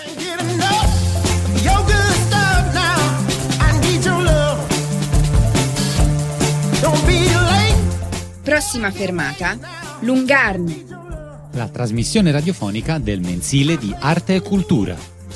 Prossima fermata, Lungarno. La trasmissione radiofonica del mensile di Arte e Cultura.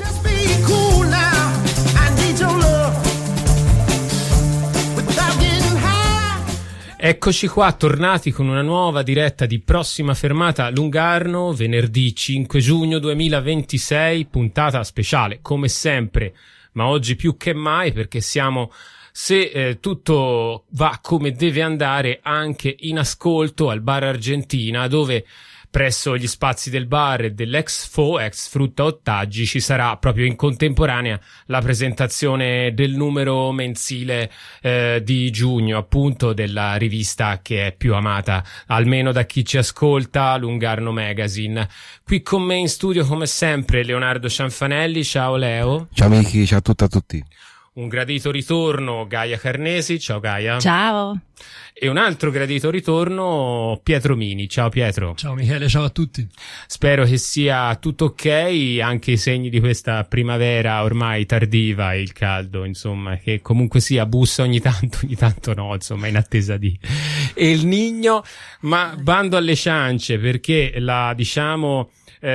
Eccoci qua, tornati con una nuova diretta di Prossima fermata Lungarno, venerdì 5 giugno 2026, puntata speciale come sempre, ma oggi più che mai perché siamo, se tutto va come deve andare, anche in ascolto al Bar Argentina, dove presso gli spazi del bar e dell'Exfo, ex Frutta Ottaggi, ci sarà proprio in contemporanea la presentazione del numero mensile di giugno, appunto, della rivista che è più amata, almeno da chi ci ascolta, Lungarno Magazine. Qui con me in studio, come sempre, Leonardo Cianfanelli. Ciao Leo. Ciao amici, ciao a tutti. Un gradito ritorno, Gaia Carnesi. Ciao Gaia. Ciao. E un altro gradito ritorno, Pietro Mini. Ciao Pietro. Ciao Michele, ciao a tutti. Spero che sia tutto ok, anche i segni di questa primavera ormai tardiva, il caldo, insomma, che comunque sia bussa ogni tanto no, insomma, in attesa di El Niño, ma bando alle ciance, perché la, diciamo,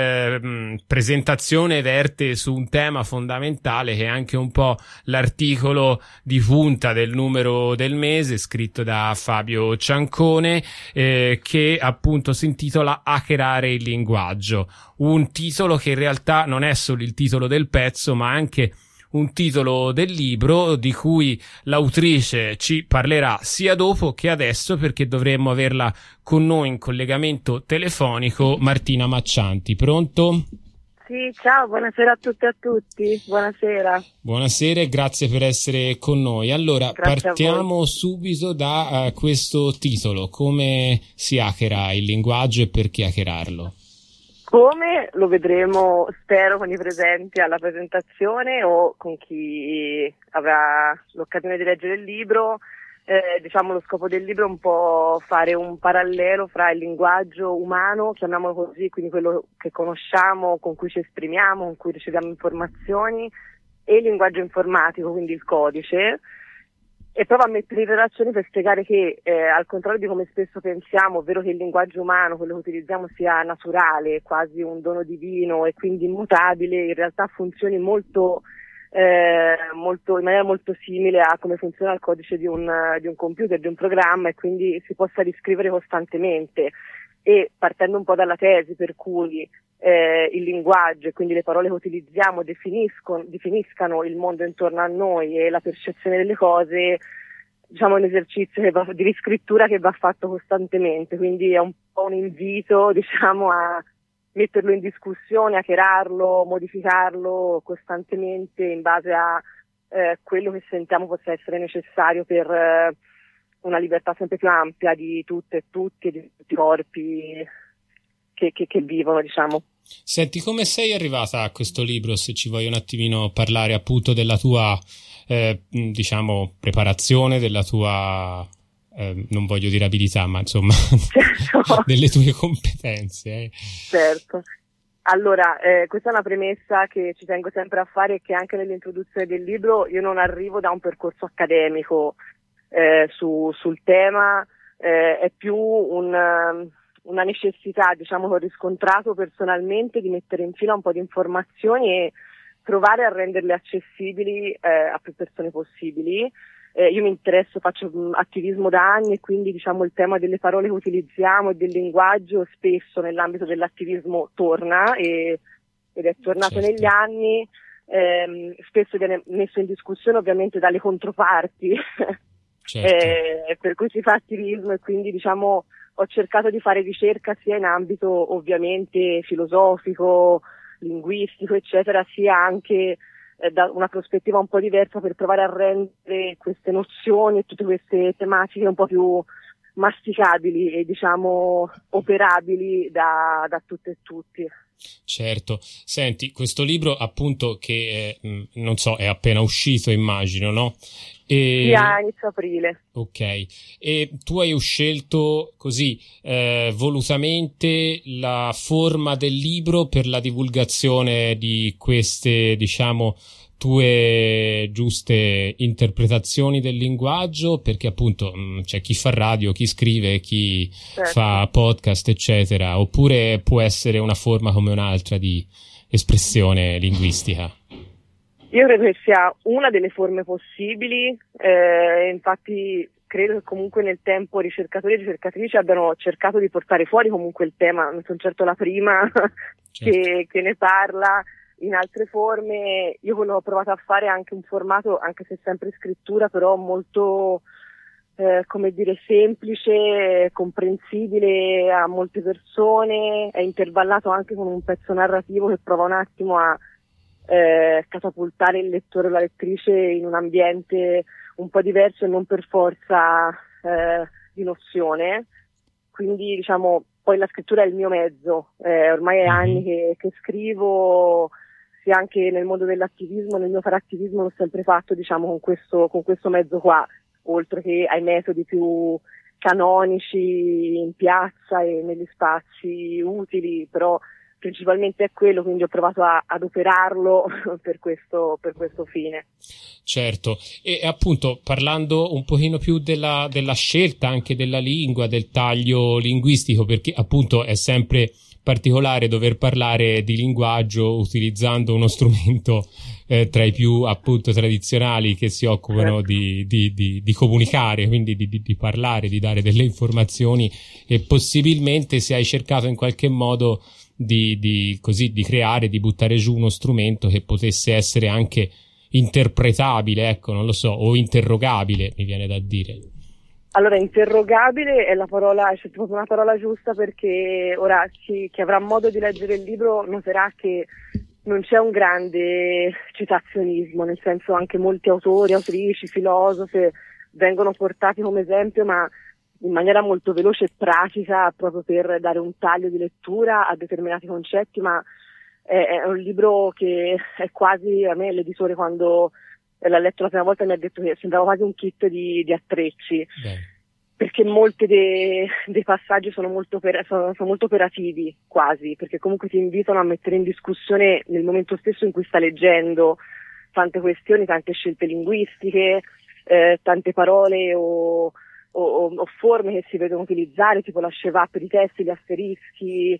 presentazione verte su un tema fondamentale che è anche un po' l'articolo di punta del numero del mese, scritto da Fabio Ciancone, che appunto si intitola Hackerare il linguaggio, un titolo che in realtà non è solo il titolo del pezzo, ma anche un titolo del libro di cui l'autrice ci parlerà sia dopo che adesso, perché dovremmo averla con noi in collegamento telefonico. Martina Maccianti, pronto? Sì, ciao, buonasera a tutte e a tutti, buonasera. Buonasera e grazie per essere con noi. Allora, grazie, partiamo subito da questo titolo. Come si hackera il linguaggio e perché hackerarlo? Come lo vedremo, spero, con i presenti alla presentazione o con chi avrà l'occasione di leggere il libro. Diciamo, lo scopo del libro è un po' fare un parallelo fra il linguaggio umano, chiamiamolo così, quindi quello che conosciamo, con cui ci esprimiamo, con cui riceviamo informazioni, e il linguaggio informatico, quindi il codice. E provo a mettere in relazione per spiegare che, al contrario di come spesso pensiamo, ovvero che il linguaggio umano, quello che utilizziamo, sia naturale, quasi un dono divino e quindi immutabile, in realtà funzioni in maniera molto simile a come funziona il codice di un computer, di un programma, e quindi si possa riscrivere costantemente. E partendo un po' dalla tesi per cui il linguaggio e quindi le parole che utilizziamo definiscano il mondo intorno a noi e la percezione delle cose, diciamo, è un esercizio di riscrittura che va fatto costantemente, quindi è un po' un invito, diciamo, a metterlo in discussione, hackerarlo, modificarlo costantemente in base a quello che sentiamo possa essere necessario per una libertà sempre più ampia di tutte e tutti e di tutti i corpi che vivono, diciamo. Senti, come sei arrivata a questo libro, se ci vuoi un attimino parlare appunto della tua diciamo preparazione, della tua non voglio dire abilità, ma insomma certo. Delle tue competenze. Certo. Allora, questa è una premessa che ci tengo sempre a fare, e che anche nell'introduzione del libro io non arrivo da un percorso accademico sul tema, è più una necessità, diciamo, che ho riscontrato personalmente di mettere in fila un po' di informazioni e provare a renderle accessibili a più persone possibili. Io mi interesso, faccio attivismo da anni, e quindi, diciamo, il tema delle parole che utilizziamo e del linguaggio spesso nell'ambito dell'attivismo torna ed è tornato negli anni, spesso viene messo in discussione ovviamente dalle controparti per cui si fa attivismo, e quindi, diciamo, ho cercato di fare ricerca sia in ambito ovviamente filosofico, linguistico, eccetera, sia anche da una prospettiva un po' diversa, per provare a rendere queste nozioni e tutte queste tematiche un po' più masticabili e, diciamo, operabili da tutte e tutti. Certo. Senti, questo libro appunto che non so, è appena uscito, immagino, no? Sia inizio aprile. Ok, e tu hai scelto così volutamente la forma del libro per la divulgazione di queste, diciamo, tue giuste interpretazioni del linguaggio, perché appunto c'è chi fa radio, chi scrive, chi fa podcast, eccetera, oppure può essere una forma come un'altra di espressione linguistica? Io credo che sia una delle forme possibili, infatti credo che comunque nel tempo ricercatori e ricercatrici abbiano cercato di portare fuori comunque il tema, non sono certo la prima che ne parla in altre forme. Io quello ho provato a fare anche un formato, anche se sempre scrittura, però molto come dire semplice, comprensibile a molte persone, è intervallato anche con un pezzo narrativo che prova un attimo a catapultare il lettore o la lettrice in un ambiente un po' diverso e non per forza di nozione. Quindi diciamo, poi la scrittura è il mio mezzo, ormai è anni che scrivo, sia anche nel mondo dell'attivismo, nel mio fare attivismo l'ho sempre fatto, diciamo, con questo mezzo qua, oltre che ai metodi più canonici in piazza e negli spazi utili, però principalmente è quello, quindi ho provato a adoperarlo per questo fine. Certo, e appunto parlando un pochino più della scelta anche della lingua, del taglio linguistico, perché appunto è sempre particolare dover parlare di linguaggio utilizzando uno strumento tra i più appunto tradizionali che si occupano di comunicare, quindi di parlare, di dare delle informazioni, e possibilmente se hai cercato in qualche modo di creare, di buttare giù uno strumento che potesse essere anche interpretabile, ecco, non lo so, o interrogabile, mi viene da dire. Allora, interrogabile è la parola, è proprio una parola giusta, perché ora chi avrà modo di leggere il libro noterà che non c'è un grande citazionismo, nel senso anche molti autori, autrici, filosofe vengono portati come esempio, ma in maniera molto veloce e pratica, proprio per dare un taglio di lettura a determinati concetti, ma è un libro che è quasi, a me l'editore quando l'ha letto la prima volta mi ha detto che sembrava quasi un kit di attrezzi, perché molti dei passaggi sono molto operativi quasi, perché comunque ti invitano a mettere in discussione nel momento stesso in cui sta leggendo tante questioni, tante scelte linguistiche, tante parole o forme che si vedono utilizzare, tipo la chevap di testi, gli asterischi,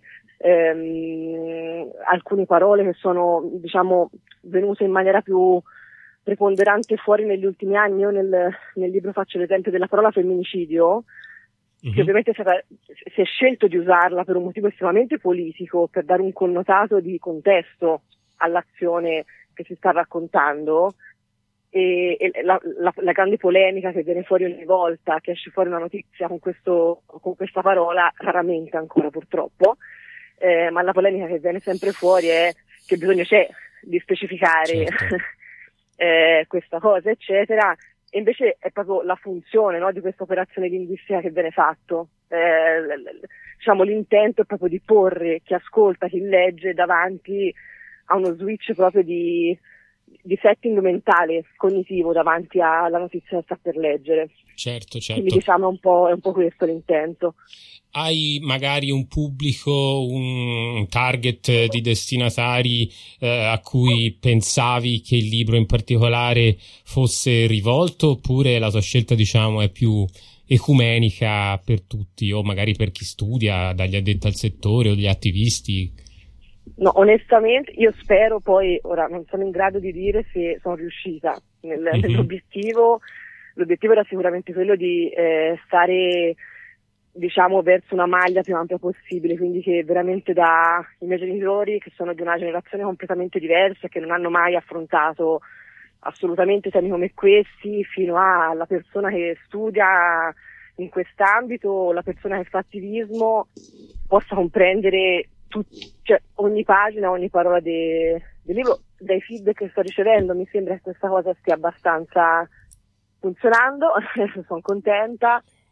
alcune parole che sono, diciamo, venute in maniera più preponderante fuori negli ultimi anni. Io nel libro faccio l'esempio della parola femminicidio, che ovviamente si è scelto di usarla per un motivo estremamente politico, per dare un connotato di contesto all'azione che si sta raccontando, e la grande polemica che viene fuori ogni volta che esce fuori una notizia con questa parola, raramente ancora purtroppo, ma la polemica che viene sempre fuori è che bisogno c'è di specificare questa cosa, eccetera, e invece è proprio la funzione, no, di questa operazione linguistica che viene fatto. Diciamo, l'intento è proprio di porre chi ascolta, chi legge davanti a uno switch proprio di setting mentale, cognitivo, davanti alla notizia che sta per leggere. Certo. Quindi diciamo è un po' questo l'intento. Hai magari un pubblico, un target di destinatari a cui pensavi che il libro in particolare fosse rivolto, oppure la tua scelta, diciamo, è più ecumenica per tutti, o magari per chi studia, dagli addetti al settore o degli attivisti? No, onestamente io spero, poi ora non sono in grado di dire se sono riuscita nell'obiettivo. L'obiettivo era sicuramente quello di stare, diciamo, verso una maglia più ampia possibile, quindi che veramente i miei genitori, che sono di una generazione completamente diversa, che non hanno mai affrontato assolutamente temi come questi, fino alla persona che studia in quest'ambito, la persona che fa attivismo, possa comprendere cioè ogni pagina, ogni parola del libro. Dai feedback che sto ricevendo mi sembra che questa cosa stia abbastanza funzionando, sono contenta,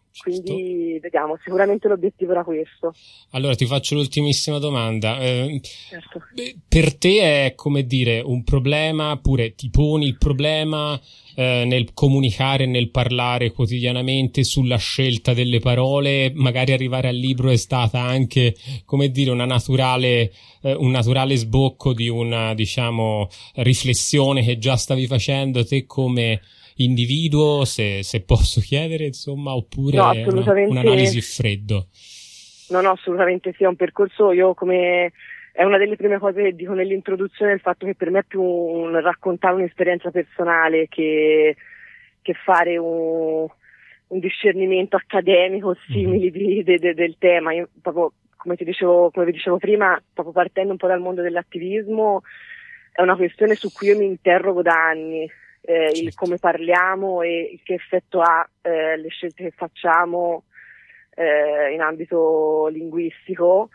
Certo. Quindi vediamo, sicuramente l'obiettivo era questo. Allora ti faccio l'ultimissima domanda. Certo. Per te è, come dire, un problema, pure ti poni il problema nel comunicare, nel parlare quotidianamente sulla scelta delle parole? Magari arrivare al libro è stata anche, come dire, un naturale sbocco di una, diciamo, riflessione che già stavi facendo te come individuo, se posso chiedere, insomma, oppure no, assolutamente, un'analisi freddo? No, assolutamente sì, è un percorso. Io, come è una delle prime cose che dico nell'introduzione, il fatto che per me è più un raccontare un'esperienza personale che fare un discernimento accademico simile del tema. Io proprio, come vi dicevo prima, proprio partendo un po' dal mondo dell'attivismo, è una questione su cui io mi interrogo da anni. Il come parliamo e che effetto ha le scelte che facciamo in ambito linguistico.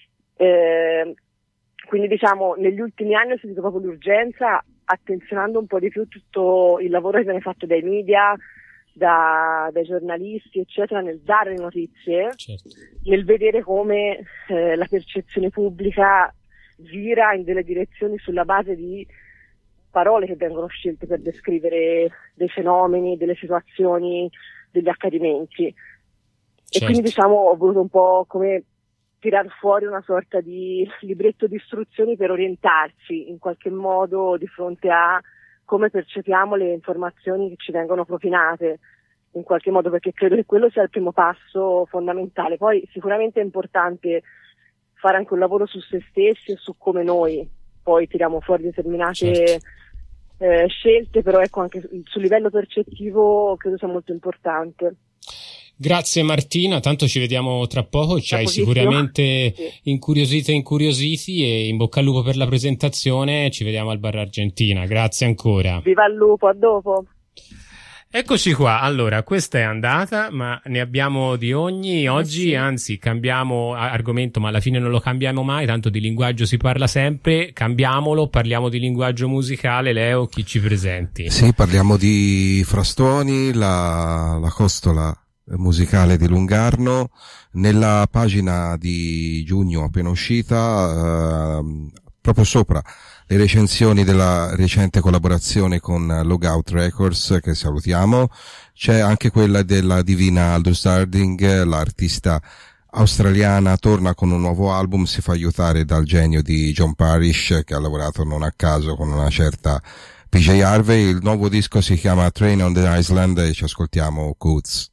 Quindi diciamo negli ultimi anni ho sentito proprio l'urgenza, attenzionando un po' di più tutto il lavoro che viene fatto dai media, dai giornalisti eccetera, nel dare notizie, nel vedere come la percezione pubblica vira in delle direzioni sulla base di parole che vengono scelte per descrivere dei fenomeni, delle situazioni, degli accadimenti. E quindi diciamo ho voluto un po' come tirar fuori una sorta di libretto di istruzioni per orientarci in qualche modo di fronte a come percepiamo le informazioni che ci vengono propinate, in qualche modo, perché credo che quello sia il primo passo fondamentale. Poi sicuramente è importante fare anche un lavoro su se stessi e su come noi poi tiriamo fuori determinate scelte, però ecco, anche sul livello percettivo credo sia molto importante. Grazie Martina, tanto ci vediamo tra poco, ci hai sicuramente incuriositi e in bocca al lupo per la presentazione, ci vediamo al Bar Argentina, grazie ancora. Viva il lupo, a dopo. Eccoci qua, allora questa è andata, ma ne abbiamo di ogni oggi, anzi cambiamo argomento, ma alla fine non lo cambiamo mai, tanto di linguaggio si parla sempre, cambiamolo, parliamo di linguaggio musicale. Leo, chi ci presenti? Sì, parliamo di Frastoni, la costola musicale di Lungarno. Nella pagina di giugno appena uscita, proprio sopra le recensioni della recente collaborazione con Logout Records, che salutiamo, c'è anche quella della divina Aldous Harding, l'artista australiana, torna con un nuovo album, si fa aiutare dal genio di John Parrish, che ha lavorato non a caso con una certa PJ Harvey. Il nuovo disco si chiama Train on the Island e ci ascoltiamo Coots.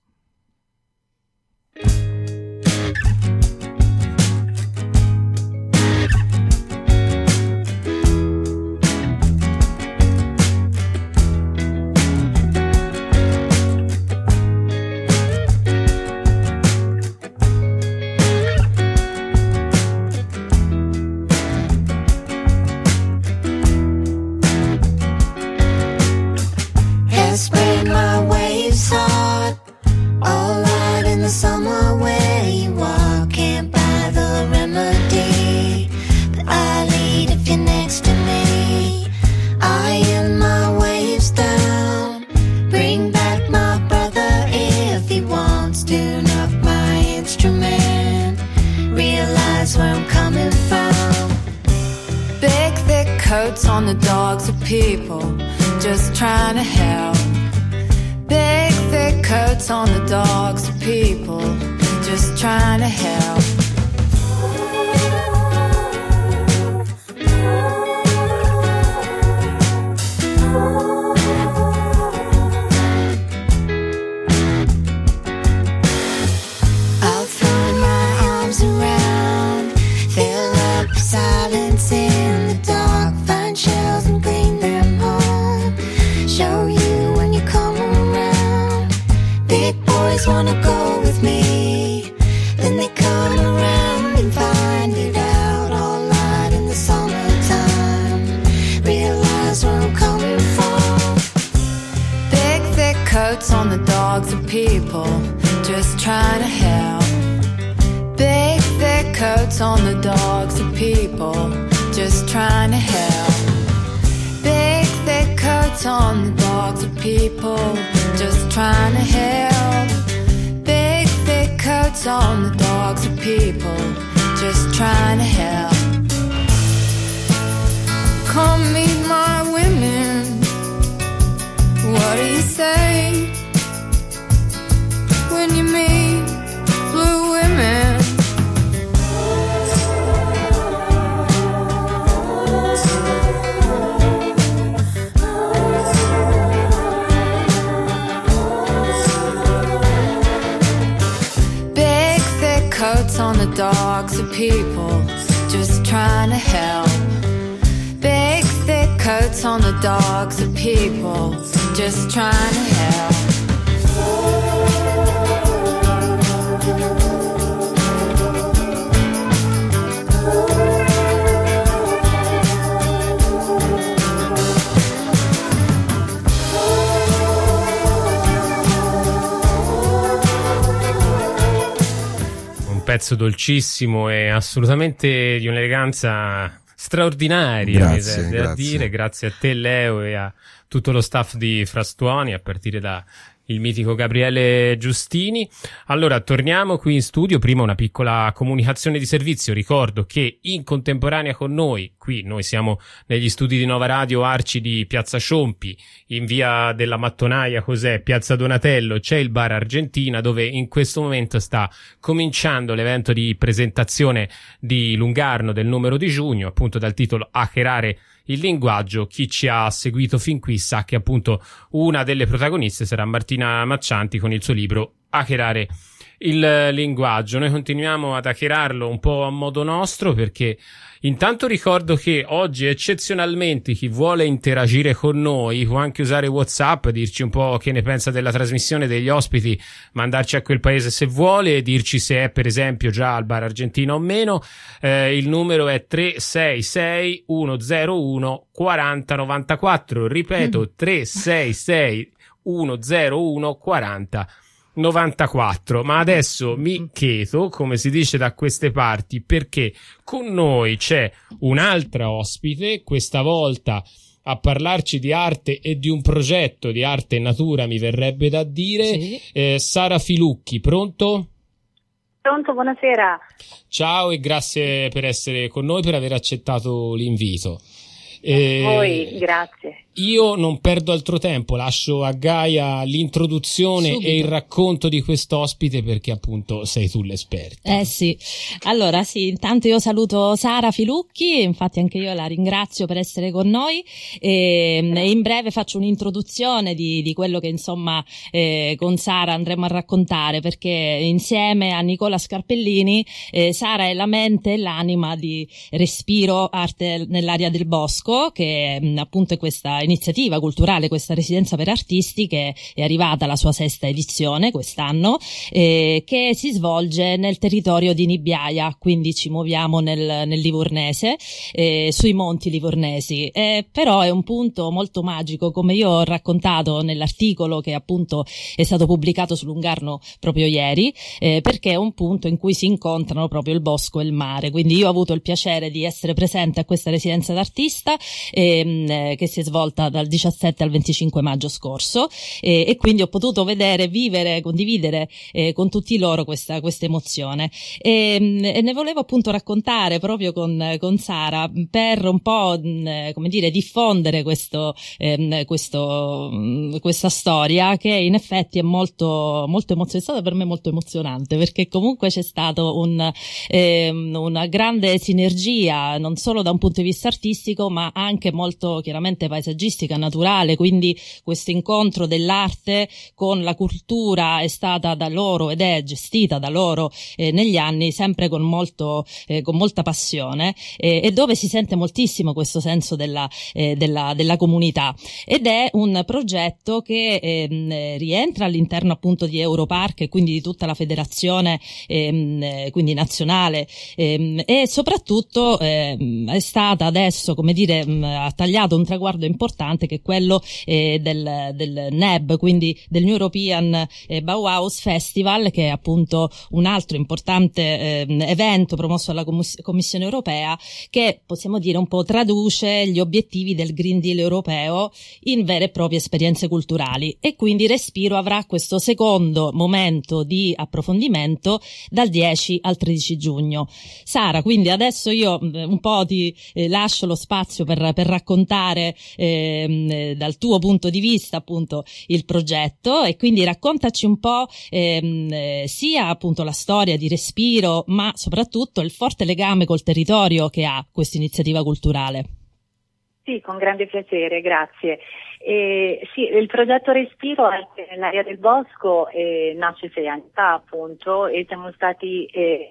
Spread my waves hard, all out in the summer where you walk. Can't buy the remedy, but I lead if you're next to me. I am my waves down, bring back my brother if he wants. Tune up my instrument, realize where I'm coming from. Big thick coats on the dogs of people, just trying to help. Big thick coats on the dogs of people, just trying to help. I'll throw my arms around, fill up silence in the dark, find shells and bring them home. Show you when you come around. Big boys wanna go with me, then they come around and find it out all night in the summertime. Realize where I'm coming from. Big thick coats on the dogs of people, just trying to help. Big thick coats on the dogs of people, just trying to help. Big thick coats on the dogs of people, just trying to help. Big coats on the dogs of people just trying to help. Come meet my women. What do you say when you meet blue women? Big thick coats on the dogs of people just trying to help. Big thick coats on the dogs of people just trying to help. Un pezzo dolcissimo e assolutamente di un'eleganza straordinaria, Grazie, mi viene da dire, grazie a te Leo e a tutto lo staff di Frastuoni, a partire da il mitico Gabriele Giustini. Allora, torniamo qui in studio. Prima una piccola comunicazione di servizio. Ricordo che in contemporanea con noi, qui noi siamo negli studi di Nova Radio Arci di Piazza Sciompi, in via della Mattonaia, Piazza Donatello, c'è il Bar Argentina, dove in questo momento sta cominciando l'evento di presentazione di Lungarno del numero di giugno, appunto dal titolo Hackerare il linguaggio. Chi ci ha seguito fin qui sa che appunto una delle protagoniste sarà Martina Maccianti con il suo libro Hackerare il linguaggio. Noi continuiamo ad hackerarlo un po' a modo nostro, perché intanto ricordo che oggi eccezionalmente chi vuole interagire con noi può anche usare WhatsApp, dirci un po' che ne pensa della trasmissione, degli ospiti, mandarci a quel paese se vuole, dirci se è per esempio già al Bar Argentina o meno. Il numero è 366 101 4094, ripeto 366 101 4094. Ma adesso mi cheto, come si dice da queste parti, perché con noi c'è un'altra ospite, questa volta a parlarci di arte e di un progetto di arte e natura, mi verrebbe da dire. Sì. Sara Filucchi, pronto? Pronto, buonasera. Ciao e grazie per essere con noi, per aver accettato l'invito. Voi, grazie. Io non perdo altro tempo, lascio a Gaia l'introduzione subito e il racconto di quest'ospite, perché appunto sei tu l'esperta. Sì, allora sì, intanto io saluto Sara Filucchi, infatti anche io la ringrazio per essere con noi, e in breve faccio un'introduzione di quello che insomma con Sara andremo a raccontare, perché insieme a Nicola Scarpellini Sara è la mente e l'anima di Respiro Arte nell'Aria del Bosco, che appunto è questa iniziativa culturale, questa residenza per artisti che è arrivata alla sua 6ª edizione quest'anno, che si svolge nel territorio di Nibbiaia, quindi ci muoviamo nel Livornese, sui monti livornesi, però è un punto molto magico, come io ho raccontato nell'articolo che appunto è stato pubblicato su Lungarno proprio ieri, perché è un punto in cui si incontrano proprio il bosco e il mare. Quindi io ho avuto il piacere di essere presente a questa residenza d'artista che si è svolta dal 17 al 25 maggio scorso, e quindi ho potuto vedere, vivere, condividere con tutti loro questa emozione, e ne volevo appunto raccontare proprio con Sara, per un po' come dire diffondere questa storia, che in effetti è molto emozionante, è stata per me molto emozionante, perché comunque c'è stato una grande sinergia, non solo da un punto di vista artistico ma anche molto chiaramente paesaggistica, naturale. Quindi questo incontro dell'arte con la cultura è stata da loro ed è gestita da loro negli anni sempre con molta passione, e dove si sente moltissimo questo senso della comunità, ed è un progetto che rientra all'interno appunto di Europark e quindi di tutta la federazione quindi nazionale, e soprattutto è stata adesso, come dire, ha tagliato un traguardo importante, che è quello del NEB, quindi del New European Bauhaus Festival, che è appunto un altro importante evento promosso dalla Commissione europea, che possiamo dire un po' traduce gli obiettivi del Green Deal europeo in vere e proprie esperienze culturali. E quindi Respiro avrà questo secondo momento di approfondimento dal 10 al 13 giugno. Sara, quindi adesso io un po' ti lascio lo spazio per raccontare dal tuo punto di vista appunto il progetto, e quindi raccontaci un po' sia appunto la storia di Respiro, ma soprattutto il forte legame col territorio che ha questa iniziativa culturale. Sì, con grande piacere, grazie. Sì, il progetto Respiro nell'area del Bosco nasce 6 anni fa appunto, e siamo stati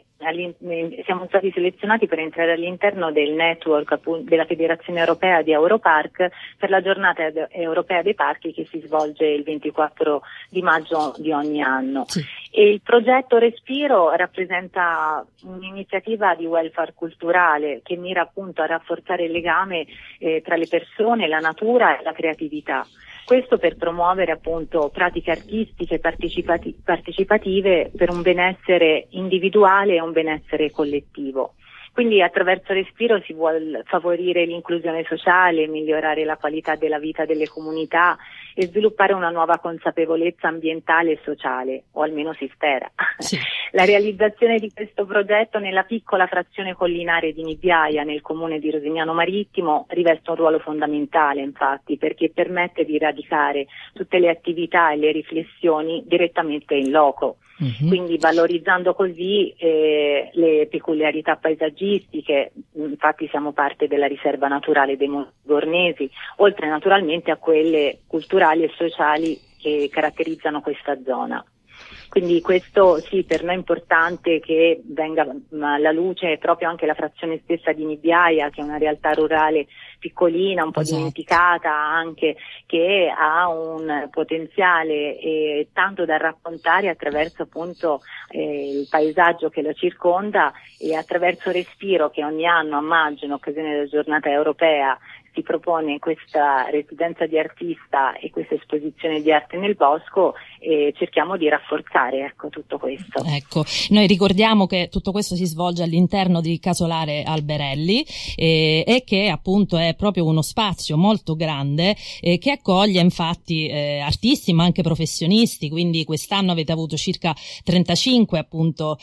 selezionati per entrare all'interno del network della Federazione Europea di Europark per la giornata europea dei parchi, che si svolge il 24 di maggio di ogni anno. Sì. E il progetto Respiro rappresenta un'iniziativa di welfare culturale che mira appunto a rafforzare il legame tra le persone, la natura e la creatività. Questo per promuovere appunto pratiche artistiche partecipative per un benessere individuale e un benessere collettivo. Quindi attraverso Respiro si vuole favorire l'inclusione sociale, migliorare la qualità della vita delle comunità e sviluppare una nuova consapevolezza ambientale e sociale, o almeno si spera. Sì. La realizzazione di questo progetto nella piccola frazione collinare di Nibbiaia, nel comune di Rosignano Marittimo, riveste un ruolo fondamentale, infatti, perché permette di radicare tutte le attività e le riflessioni direttamente in loco. Quindi valorizzando così le peculiarità paesaggistiche. Infatti siamo parte della riserva naturale dei Monti Gornesi, oltre naturalmente a quelle culturali e sociali che caratterizzano questa zona. Quindi questo sì, per noi è importante che venga alla luce proprio anche la frazione stessa di Nibbiaia, che è una realtà rurale piccolina, un po' dimenticata anche, che ha un potenziale tanto da raccontare attraverso appunto il paesaggio che lo circonda, e attraverso Respiro, che ogni anno a maggio, in occasione della giornata europea, si propone questa residenza di artista e questa esposizione di arte nel bosco, e cerchiamo di rafforzare tutto questo. Ecco, noi ricordiamo che tutto questo si svolge all'interno di Casolare Alberelli e che appunto è proprio uno spazio molto grande che accoglie infatti artisti ma anche professionisti, quindi quest'anno avete avuto circa 35 appunto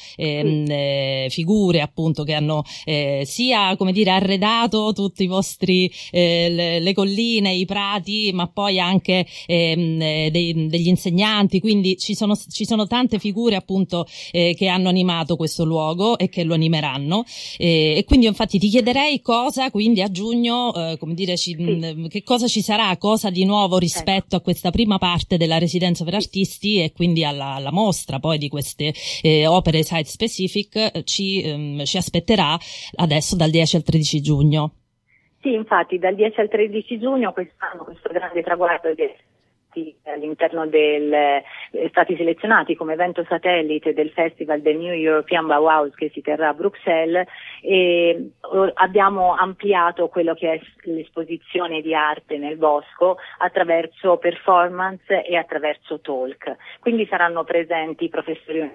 figure appunto che hanno sia come dire arredato tutti i vostri le colline, i prati, ma poi anche degli insegnanti, quindi ci sono tante figure appunto che hanno animato questo luogo e che lo animeranno, e quindi infatti ti chiederei cosa quindi a giugno come dire che cosa ci sarà, cosa di nuovo rispetto a questa prima parte della residenza per artisti e quindi alla mostra poi di queste opere site specific ci aspetterà adesso dal 10 al 13 giugno. Sì, infatti dal 10 al 13 giugno quest'anno questo grande traguardo all'interno stati selezionati come evento satellite del Festival del New European Bauhaus che si terrà a Bruxelles, e abbiamo ampliato quello che è l'esposizione di arte nel bosco attraverso performance e attraverso talk. Quindi saranno presenti professori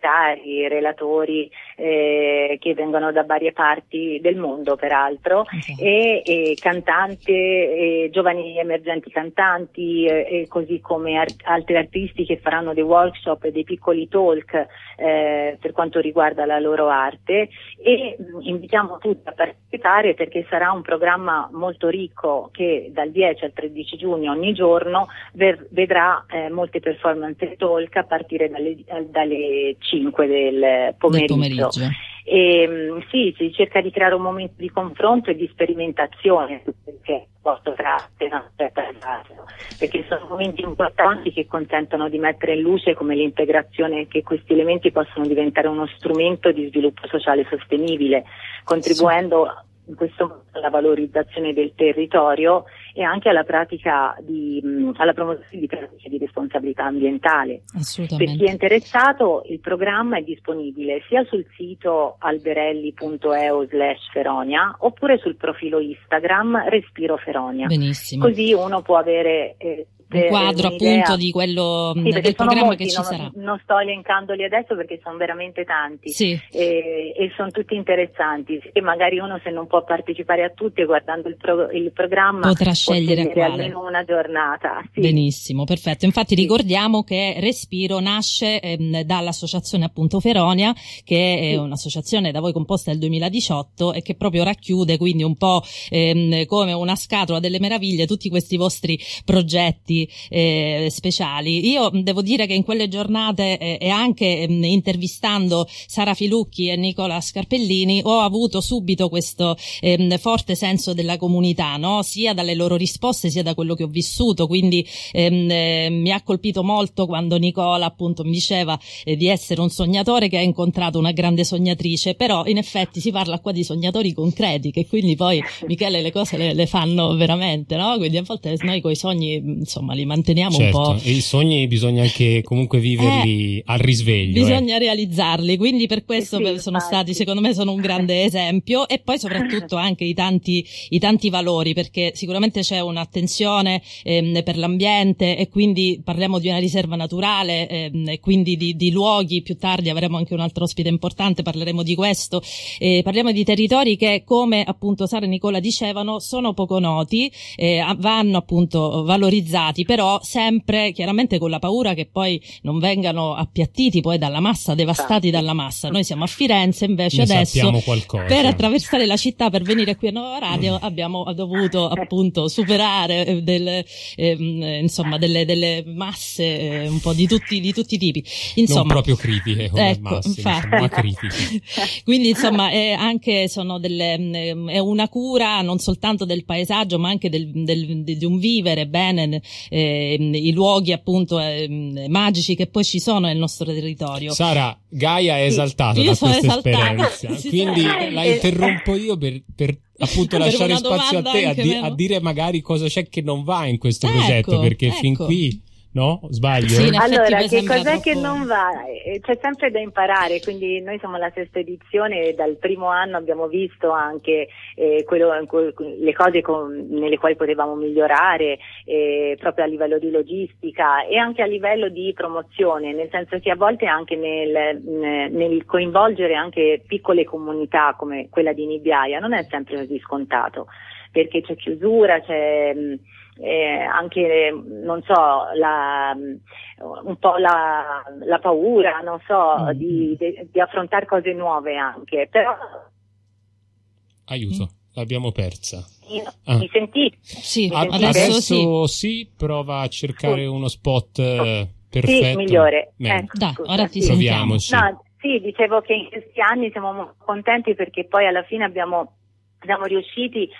relatori che vengono da varie parti del mondo peraltro, e cantanti, giovani emergenti cantanti, così come altri artisti che faranno dei workshop e dei piccoli talk per quanto riguarda la loro arte, e invitiamo tutti a partecipare perché sarà un programma molto ricco che dal 10 al 13 giugno ogni giorno vedrà molte performance e talk a partire dalle 5 del pomeriggio. Sì, si cerca di creare un momento di confronto e di sperimentazione che posso perché sono momenti importanti che consentono di mettere in luce come l'integrazione, che questi elementi possono diventare uno strumento di sviluppo sociale sostenibile, contribuendo in questo modo alla valorizzazione del territorio e anche alla pratica alla promozione di pratiche di responsabilità ambientale. Assolutamente. Per chi è interessato, il programma è disponibile sia sul sito alberelli.eu/Feronia oppure sul profilo Instagram Respiro Feronia. Benissimo. Così uno può avere un quadro un'idea. appunto di quello Sì, del programma molti, che ci sarà. Non sto elencandoli adesso perché sono veramente tanti, sì. E sono tutti interessanti, e magari uno, se non può partecipare a tutti, guardando il programma potrà scegliere quale. Almeno una giornata. Sì. Benissimo, perfetto. Infatti ricordiamo che Respiro nasce dall'associazione appunto Feronia, che è un'associazione da voi composta nel 2018 e che proprio racchiude quindi un po' come una scatola delle meraviglie tutti questi vostri progetti speciali. Io devo dire che in quelle giornate e anche intervistando Sara Filucchi e Nicola Scarpellini ho avuto subito questo forte senso della comunità, no? Sia dalle loro risposte sia da quello che ho vissuto, quindi mi ha colpito molto quando Nicola appunto mi diceva di essere un sognatore che ha incontrato una grande sognatrice, però in effetti si parla qua di sognatori concreti che quindi poi Michele le cose le fanno veramente, no? Quindi a volte noi coi sogni insomma li manteniamo certo, un po'. E i sogni bisogna anche comunque viverli al risveglio. Bisogna realizzarli, quindi per questo sono stati, secondo me, sono un grande esempio, e poi soprattutto anche i tanti valori, perché sicuramente c'è un'attenzione per l'ambiente e quindi parliamo di una riserva naturale e quindi di luoghi. Più tardi avremo anche un altro ospite importante, parleremo di questo, parliamo di territori che, come appunto Sara e Nicola dicevano, sono poco noti, vanno appunto valorizzati, però sempre chiaramente con la paura che poi non vengano appiattiti poi dalla massa, devastati dalla massa. Noi siamo a Firenze, invece adesso per attraversare la città, per venire qui a Nuova Radio, abbiamo dovuto appunto superare insomma delle masse un po' di tutti i tipi, insomma, non proprio critiche come ecco, masse, infatti. Diciamo, ma critiche. Quindi insomma anche sono è una cura non soltanto del paesaggio ma anche di un vivere bene i luoghi appunto magici che poi ci sono nel nostro territorio. Sara, Gaia è esaltata da questa esperienza, quindi la interrompo io per appunto lasciare spazio a te a dire magari cosa c'è che non va in questo progetto, perché fin qui, no? Sbaglio? Sì, allora, che cos'è che non va? C'è sempre da imparare, quindi noi siamo alla 6ª edizione e dal primo anno abbiamo visto anche le cose nelle quali potevamo migliorare, proprio a livello di logistica e anche a livello di promozione, nel senso che a volte anche nel coinvolgere anche piccole comunità come quella di Nibbiaia non è sempre così scontato, perché c'è chiusura, c'è anche non so un po' la paura, non so, di affrontare cose nuove anche, però aiuto, l'abbiamo persa. Mi sentite? Sì, adesso sì, prova a cercare uno spot perfetto. Sì, migliore. Ecco, dai, ora ti sentiamo. No, sì, dicevo che in questi anni siamo molto contenti perché poi alla fine siamo riusciti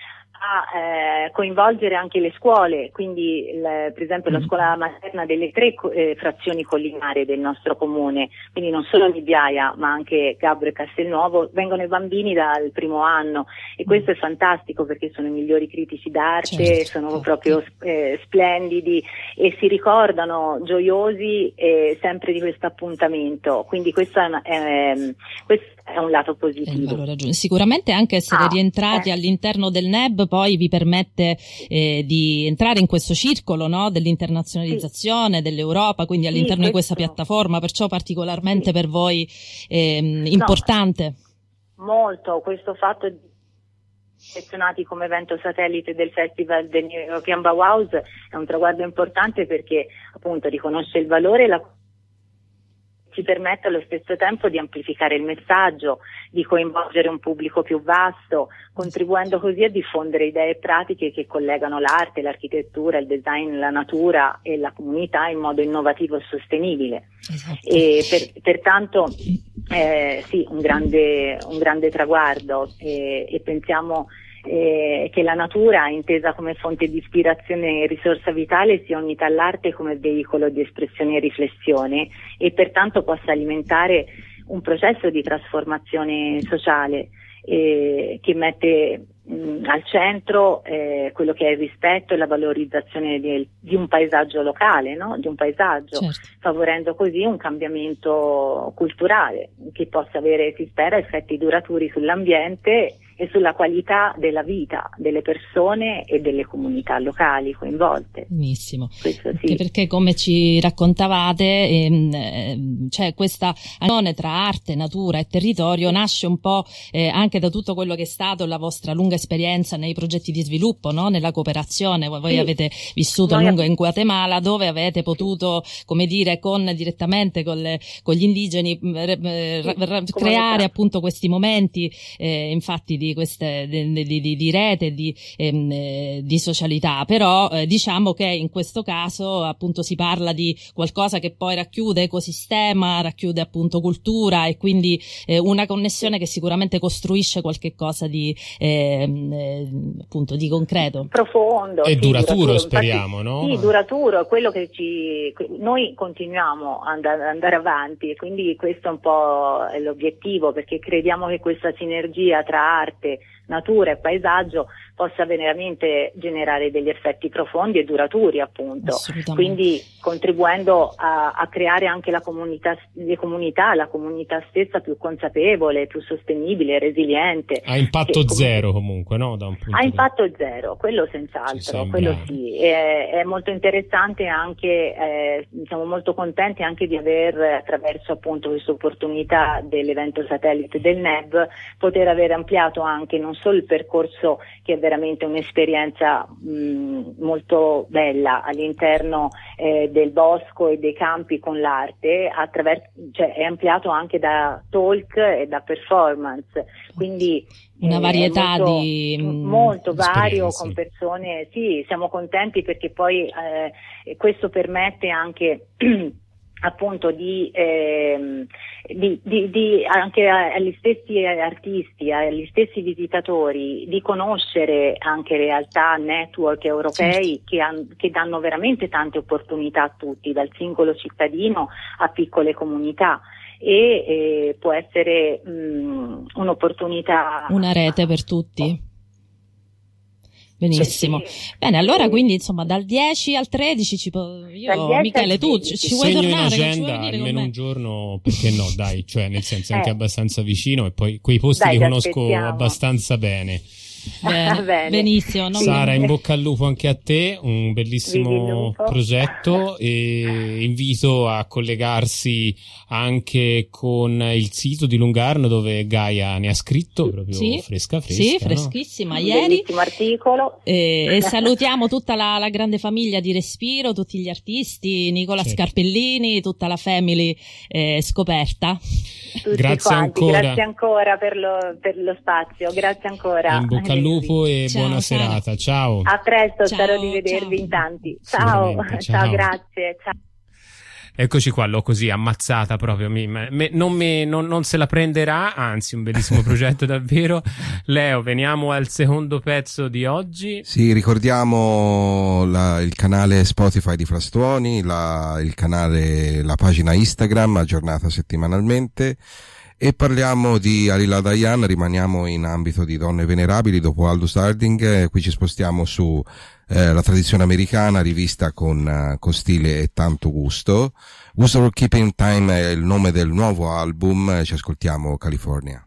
a coinvolgere anche le scuole, quindi per esempio la scuola materna delle 3 frazioni collinari del nostro comune, quindi non solo Nibbiaia ma anche Gabbro e Castelnuovo, vengono i bambini dal primo anno e questo è fantastico perché sono i migliori critici d'arte, sono proprio splendidi e si ricordano gioiosi sempre di questo appuntamento, quindi questo è un lato positivo. Sicuramente anche essere rientrati all'interno del NEB poi vi permette di entrare in questo circolo, no? Dell'internazionalizzazione dell'Europa, quindi all'interno di questa piattaforma, perciò particolarmente per voi importante. Molto, questo fatto di selezionati come evento satellite del Festival del New European Bauhaus è un traguardo importante perché appunto riconosce il valore e ci permette allo stesso tempo di amplificare il messaggio, di coinvolgere un pubblico più vasto, contribuendo così a diffondere idee e pratiche che collegano l'arte, l'architettura, il design, la natura e la comunità in modo innovativo e sostenibile. Esatto. E pertanto sì, un grande traguardo e pensiamo che la natura, intesa come fonte di ispirazione e risorsa vitale, sia unita all'arte come veicolo di espressione e riflessione e pertanto possa alimentare un processo di trasformazione sociale che mette al centro quello che è il rispetto e la valorizzazione di un paesaggio locale, no? Di un paesaggio, certo, favorendo così un cambiamento culturale che possa avere, si spera, effetti duraturi sull'ambiente e sulla qualità della vita delle persone e delle comunità locali coinvolte. Benissimo. Questo sì. Perché come ci raccontavate, c'è questa unione tra arte, natura e territorio, nasce un po' anche da tutto quello che è stato la vostra lunga esperienza nei progetti di sviluppo, no? Nella cooperazione. Voi Sì. avete vissuto a lungo in Guatemala, dove avete potuto, come dire, direttamente con gli indigeni creare appunto questi momenti, infatti di queste di rete, di socialità. Però diciamo che in questo caso appunto si parla di qualcosa che poi racchiude ecosistema, racchiude appunto cultura, e quindi una connessione che sicuramente costruisce qualche cosa di appunto di concreto, profondo e sì, duraturo, speriamo. Infatti, no? Sì, duraturo, è quello che noi continuiamo ad andare avanti, e quindi questo è un po' l'obiettivo, perché crediamo che questa sinergia tra arte, natura e paesaggio possa veramente generare degli effetti profondi e duraturi, appunto. Quindi contribuendo a creare anche la comunità stessa più consapevole, più sostenibile, resiliente. Ha impatto zero comunque, no? Da un punto ha impatto zero, quello senz'altro, quello sì. È molto interessante anche, siamo molto contenti anche di aver, attraverso appunto questa opportunità dell'evento satellite del NEB, poter aver ampliato anche non solo il percorso, che è veramente un'esperienza molto bella all'interno del bosco e dei campi con l'arte, cioè è ampliato anche da talk e da performance, quindi una varietà molto vario, con persone. Sì, siamo contenti perché poi questo permette anche appunto anche agli stessi artisti, agli stessi visitatori, di conoscere anche realtà, network europei, certo, che danno veramente tante opportunità a tutti, dal singolo cittadino a piccole comunità, e può essere un'opportunità, una rete per tutti. Benissimo. Sì. Bene, allora quindi insomma dal 10 al 13 Michele, tu ci vuoi tornare? In agenda almeno un giorno, perché no, dai, cioè nel senso è anche abbastanza vicino, e poi quei posti li conosco abbastanza bene. Bene. Benissimo. Sara, in bocca al lupo anche a te, un bellissimo progetto, e invito a collegarsi anche con il sito di Lungarno, dove Gaia ne ha scritto proprio fresca, sì, freschissima, no? Ieri, bellissimo articolo, e salutiamo tutta la grande famiglia di Respiro, tutti gli artisti, Nicola Scarpellini, tutta la family scoperta. Grazie ancora per lo spazio, grazie ancora. In bocca al lupo e ciao, buona Sara. serata, ciao. A presto, spero di vedervi in tanti. Ciao, grazie. Ciao. Eccoci qua, l'ho così ammazzata proprio, non se la prenderà, anzi un bellissimo progetto davvero. Leo, veniamo al secondo pezzo di oggi. Sì, ricordiamo il canale Spotify di Frastuoni, la pagina Instagram aggiornata settimanalmente, e parliamo di Alila Dayan. Rimaniamo in ambito di donne venerabili dopo Aldous Harding, qui ci spostiamo su la tradizione americana rivista con stile e tanto gusto. Who's Keeping Time è il nome del nuovo album, ci ascoltiamo California.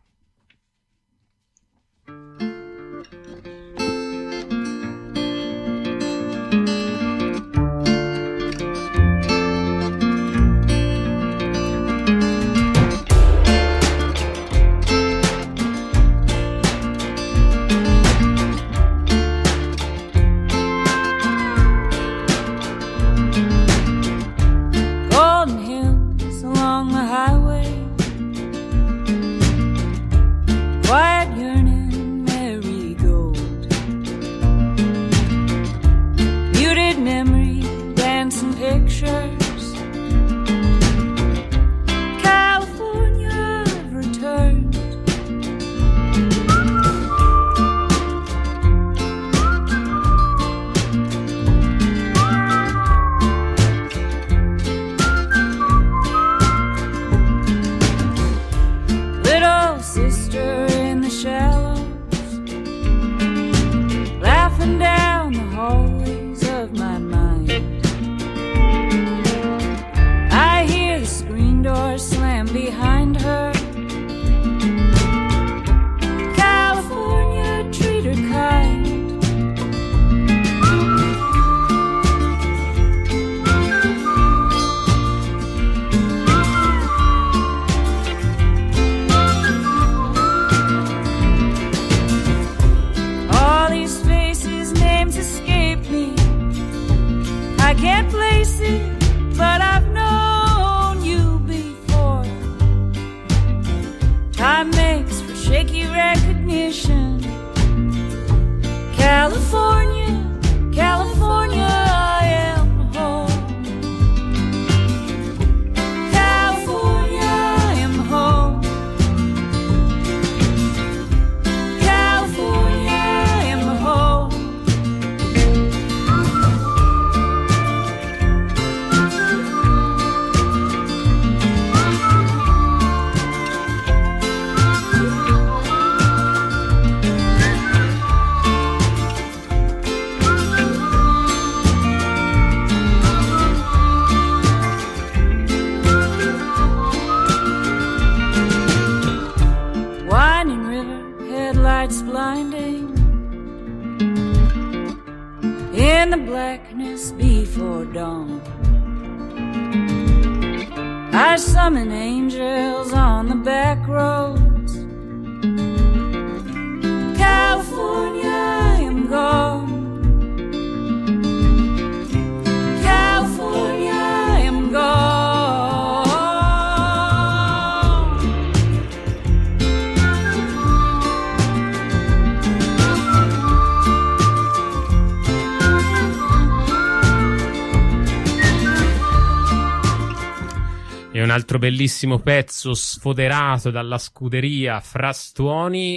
I can't place it, but I've known you before. Time makes for shaky recognition. California, California, I am home. California, I am home. California, I am home. Winding river, headlights blinding. In the blackness before dawn, I summon angels on the back roads. California, I am gone. California, I am gone. E un altro bellissimo pezzo sfoderato dalla scuderia Frastuoni,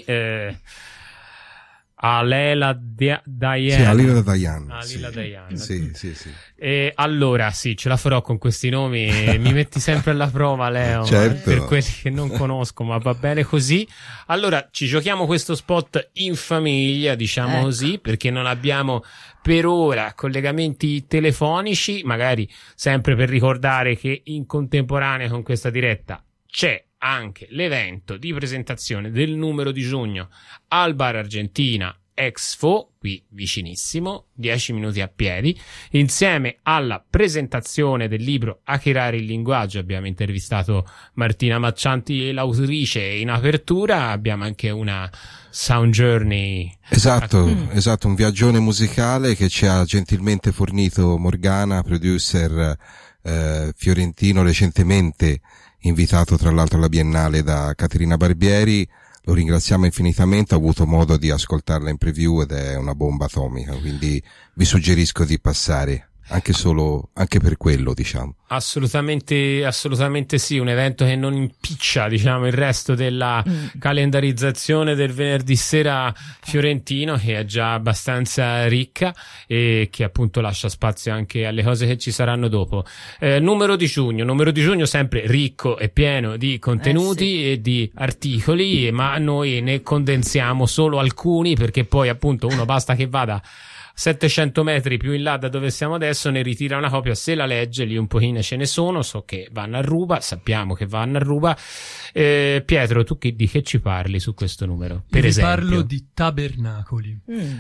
Alila Dayan. Sì, Alila Dayan. Alila Dayan. Sì, sì, sì. E allora, sì, ce la farò con questi nomi. Mi metti sempre alla prova, Leo, Certo. per quelli che non conosco, ma va bene così. Allora, ci giochiamo questo spot in famiglia, diciamo così, perché non abbiamo per ora collegamenti telefonici, magari sempre per ricordare che in contemporanea con questa diretta c'è anche l'evento di presentazione del numero di giugno al Bar Argentina Expo, qui vicinissimo, 10 minuti a piedi, insieme alla presentazione del libro Hackerare il linguaggio. Abbiamo intervistato Martina Maccianti, l'autrice, in apertura abbiamo anche una sound journey. Esatto, un viaggione musicale che ci ha gentilmente fornito Morgana, producer fiorentino, recentemente invitato tra l'altro alla Biennale da Caterina Barbieri. Lo ringraziamo infinitamente, ho avuto modo di ascoltarla in preview ed è una bomba atomica, quindi vi suggerisco di passare, anche per quello, diciamo. Assolutamente sì, un evento che non impiccia, diciamo, il resto della calendarizzazione del venerdì sera fiorentino, che è già abbastanza ricca e che appunto lascia spazio anche alle cose che ci saranno dopo. Numero di giugno sempre ricco e pieno di contenuti e di articoli, ma noi ne condensiamo solo alcuni, perché poi appunto uno basta che vada 700 metri più in là da dove siamo adesso, ne ritira una copia, se la legge, lì un pochino ce ne sono, so che vanno a ruba, sappiamo che vanno a ruba. Pietro, tu di che ci parli su questo numero? Per esempio, parlo di tabernacoli.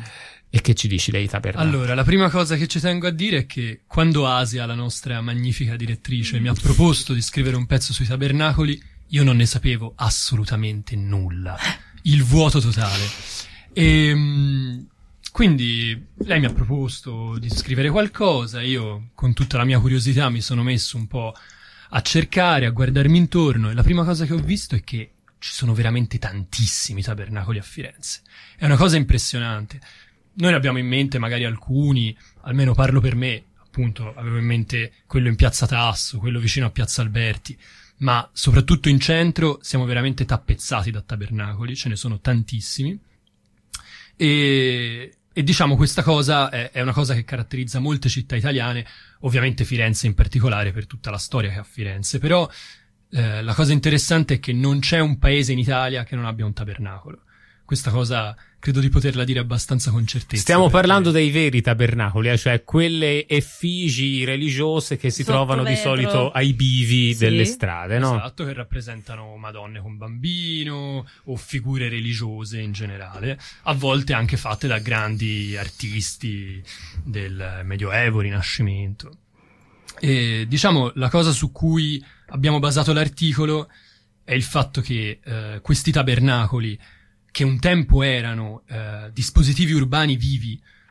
E che ci dici dei tabernacoli? Allora, la prima cosa che ci tengo a dire è che quando Asia, la nostra magnifica direttrice, mi ha proposto di scrivere un pezzo sui tabernacoli, io non ne sapevo assolutamente nulla. Il vuoto totale. Quindi lei mi ha proposto di scrivere qualcosa, io con tutta la mia curiosità mi sono messo un po' a cercare, a guardarmi intorno, e la prima cosa che ho visto è che ci sono veramente tantissimi tabernacoli a Firenze. È una cosa impressionante. Noi ne abbiamo in mente magari alcuni, almeno parlo per me, appunto avevo in mente quello in Piazza Tasso, quello vicino a Piazza Alberti, ma soprattutto in centro siamo veramente tappezzati da tabernacoli, ce ne sono tantissimi. E diciamo questa cosa è una cosa che caratterizza molte città italiane, ovviamente Firenze in particolare per tutta la storia che ha Firenze, però la cosa interessante è che non c'è un paese in Italia che non abbia un tabernacolo. Questa cosa credo di poterla dire abbastanza con certezza. Stiamo parlando dei veri tabernacoli, cioè quelle effigi religiose che si trovano di solito ai bivi delle strade, no? Esatto, che rappresentano Madonne con bambino o figure religiose in generale, a volte anche fatte da grandi artisti del Medioevo, Rinascimento. E diciamo la cosa su cui abbiamo basato l'articolo è il fatto che questi tabernacoli, che un tempo erano dispositivi urbani vivi,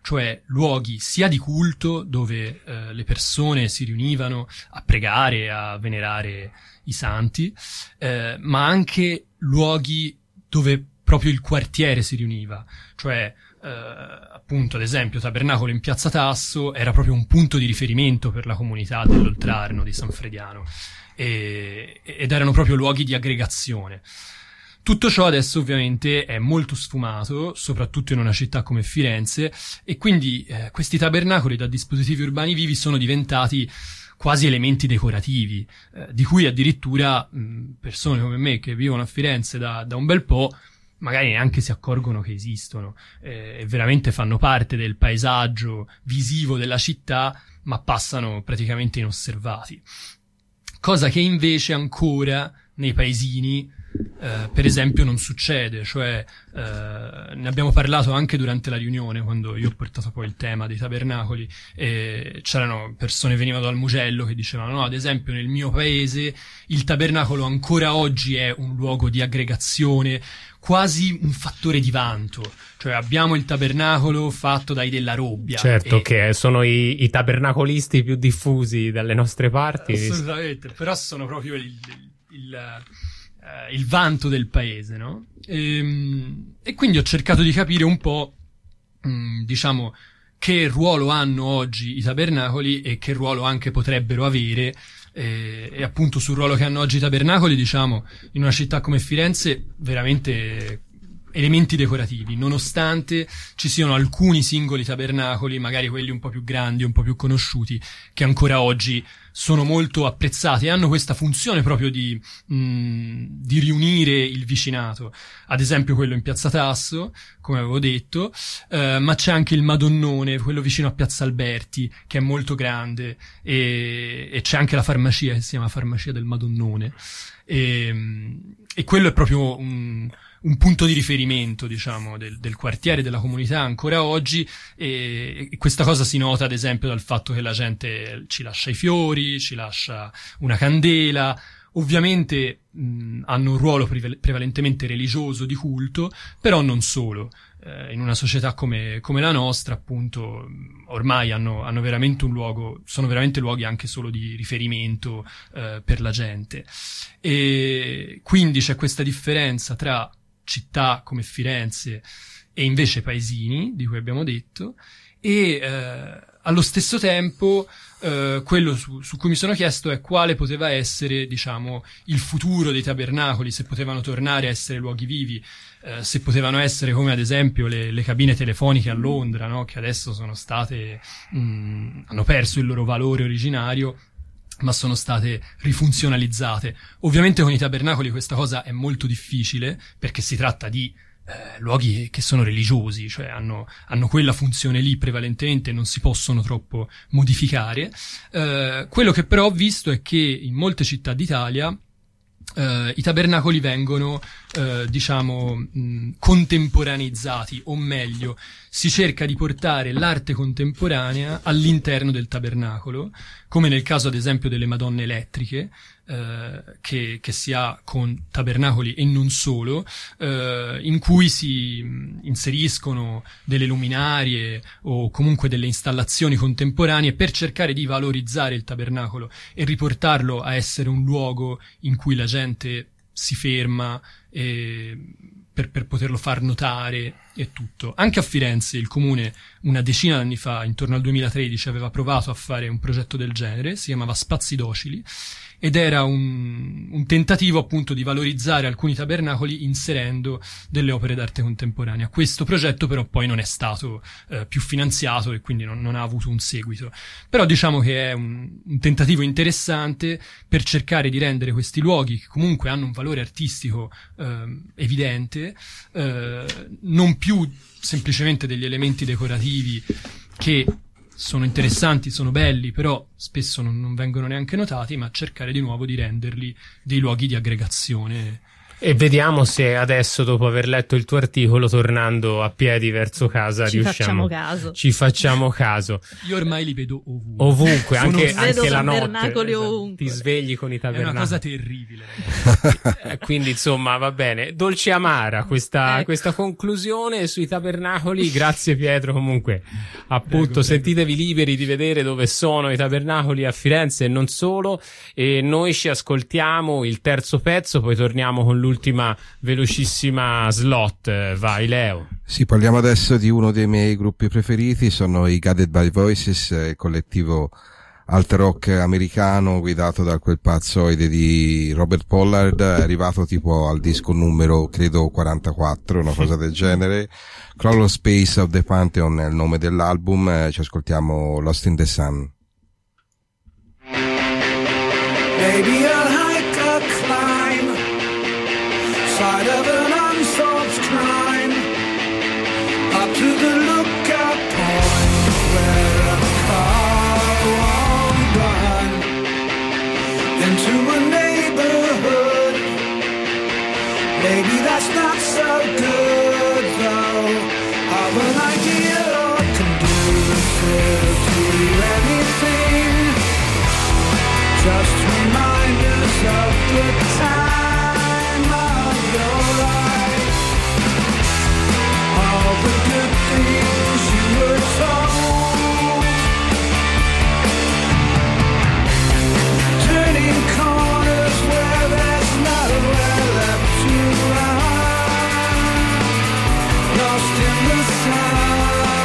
cioè luoghi sia di culto dove le persone si riunivano a pregare, a venerare i santi, ma anche luoghi dove proprio il quartiere si riuniva, cioè appunto ad esempio Tabernacolo in Piazza Tasso era proprio un punto di riferimento per la comunità dell'Oltrarno di San Frediano ed erano proprio luoghi di aggregazione. Tutto ciò adesso ovviamente è molto sfumato, soprattutto in una città come Firenze, e quindi questi tabernacoli da dispositivi urbani vivi sono diventati quasi elementi decorativi, di cui addirittura persone come me che vivono a Firenze da un bel po' magari neanche si accorgono che esistono, e veramente fanno parte del paesaggio visivo della città, ma passano praticamente inosservati. Cosa che invece ancora nei paesini per esempio non succede, cioè ne abbiamo parlato anche durante la riunione quando io ho portato poi il tema dei tabernacoli, e c'erano persone che venivano dal Mugello che dicevano no, ad esempio nel mio paese il tabernacolo ancora oggi è un luogo di aggregazione, quasi un fattore di vanto, cioè abbiamo il tabernacolo fatto dai Della Robbia. Certo, che sono i tabernacolisti più diffusi dalle nostre parti. Assolutamente, però sono proprio il vanto del paese, no? E quindi ho cercato di capire un po', diciamo, che ruolo hanno oggi i tabernacoli e che ruolo anche potrebbero avere, e appunto sul ruolo che hanno oggi i tabernacoli, diciamo, in una città come Firenze, veramente elementi decorativi, nonostante ci siano alcuni singoli tabernacoli, magari quelli un po' più grandi, un po' più conosciuti, che ancora oggi sono molto apprezzati e hanno questa funzione proprio di riunire il vicinato. Ad esempio quello in Piazza Tasso, come avevo detto, ma c'è anche il Madonnone, quello vicino a Piazza Alberti, che è molto grande, e c'è anche la farmacia che si chiama Farmacia del Madonnone, e quello è proprio un punto di riferimento, diciamo, del quartiere, della comunità ancora oggi, e questa cosa si nota ad esempio dal fatto che la gente ci lascia i fiori, ci lascia una candela. Ovviamente hanno un ruolo prevalentemente religioso, di culto, però non solo. In una società come la nostra, appunto, ormai hanno veramente un luogo, sono veramente luoghi anche solo di riferimento per la gente. E quindi c'è questa differenza tra città come Firenze e invece paesini, di cui abbiamo detto, e allo stesso tempo quello su cui mi sono chiesto è quale poteva essere, diciamo, il futuro dei tabernacoli, se potevano tornare a essere luoghi vivi, se potevano essere come ad esempio le cabine telefoniche a Londra, no? Che adesso sono state hanno perso il loro valore originario, ma sono state rifunzionalizzate. Ovviamente con i tabernacoli questa cosa è molto difficile, perché si tratta di luoghi che sono religiosi, cioè hanno quella funzione lì prevalentemente, non si possono troppo modificare. Quello che però ho visto è che in molte città d'Italia i tabernacoli vengono diciamo contemporaneizzati, o meglio si cerca di portare l'arte contemporanea all'interno del tabernacolo, come nel caso ad esempio delle Madonne elettriche, che si ha con tabernacoli e non solo, in cui si inseriscono delle luminarie o comunque delle installazioni contemporanee per cercare di valorizzare il tabernacolo e riportarlo a essere un luogo in cui la gente si ferma per poterlo far notare e tutto. Anche a Firenze il comune una decina d'anni fa, intorno al 2013, aveva provato a fare un progetto del genere, si chiamava Spazi Docili, ed era un tentativo appunto di valorizzare alcuni tabernacoli inserendo delle opere d'arte contemporanea. Questo progetto però poi non è stato più finanziato e quindi non ha avuto un seguito. Però diciamo che è un tentativo interessante per cercare di rendere questi luoghi, che comunque hanno un valore artistico evidente, non più semplicemente degli elementi decorativi che sono interessanti, sono belli, però spesso non vengono neanche notati, ma cercare di nuovo di renderli dei luoghi di aggregazione E vediamo se adesso, dopo aver letto il tuo articolo, tornando a piedi verso casa, ci facciamo caso. Io ormai li vedo ovunque. Ovunque, anche la notte. Tabernacoli ovunque. Ti svegli con i tabernacoli. È una cosa terribile. Quindi insomma va bene, dolce amara questa conclusione sui tabernacoli. Grazie Pietro, comunque appunto prego. Sentitevi liberi di vedere dove sono i tabernacoli a Firenze e non solo, e noi ci ascoltiamo il terzo pezzo, poi torniamo con l'ultima velocissima slot. Vai Leo. Sì, parliamo adesso di uno dei miei gruppi preferiti, sono i Guided by Voices, il collettivo alt rock americano guidato da quel pazzoide di Robert Pollard, arrivato tipo al disco numero credo 44, una cosa del genere. Crawler Space of the Pantheon è il nome dell'album, ci ascoltiamo Lost in the Sun. Maybe a hike, a climb, side of an unsolved crime, up to the lookout point where a car won't run into a neighborhood. Maybe that's not so good though. Have an idea conducive to anything. Just remind us of the time of your life, all the good things you were told, turning corners where there's nowhere left to run, lost in the sun.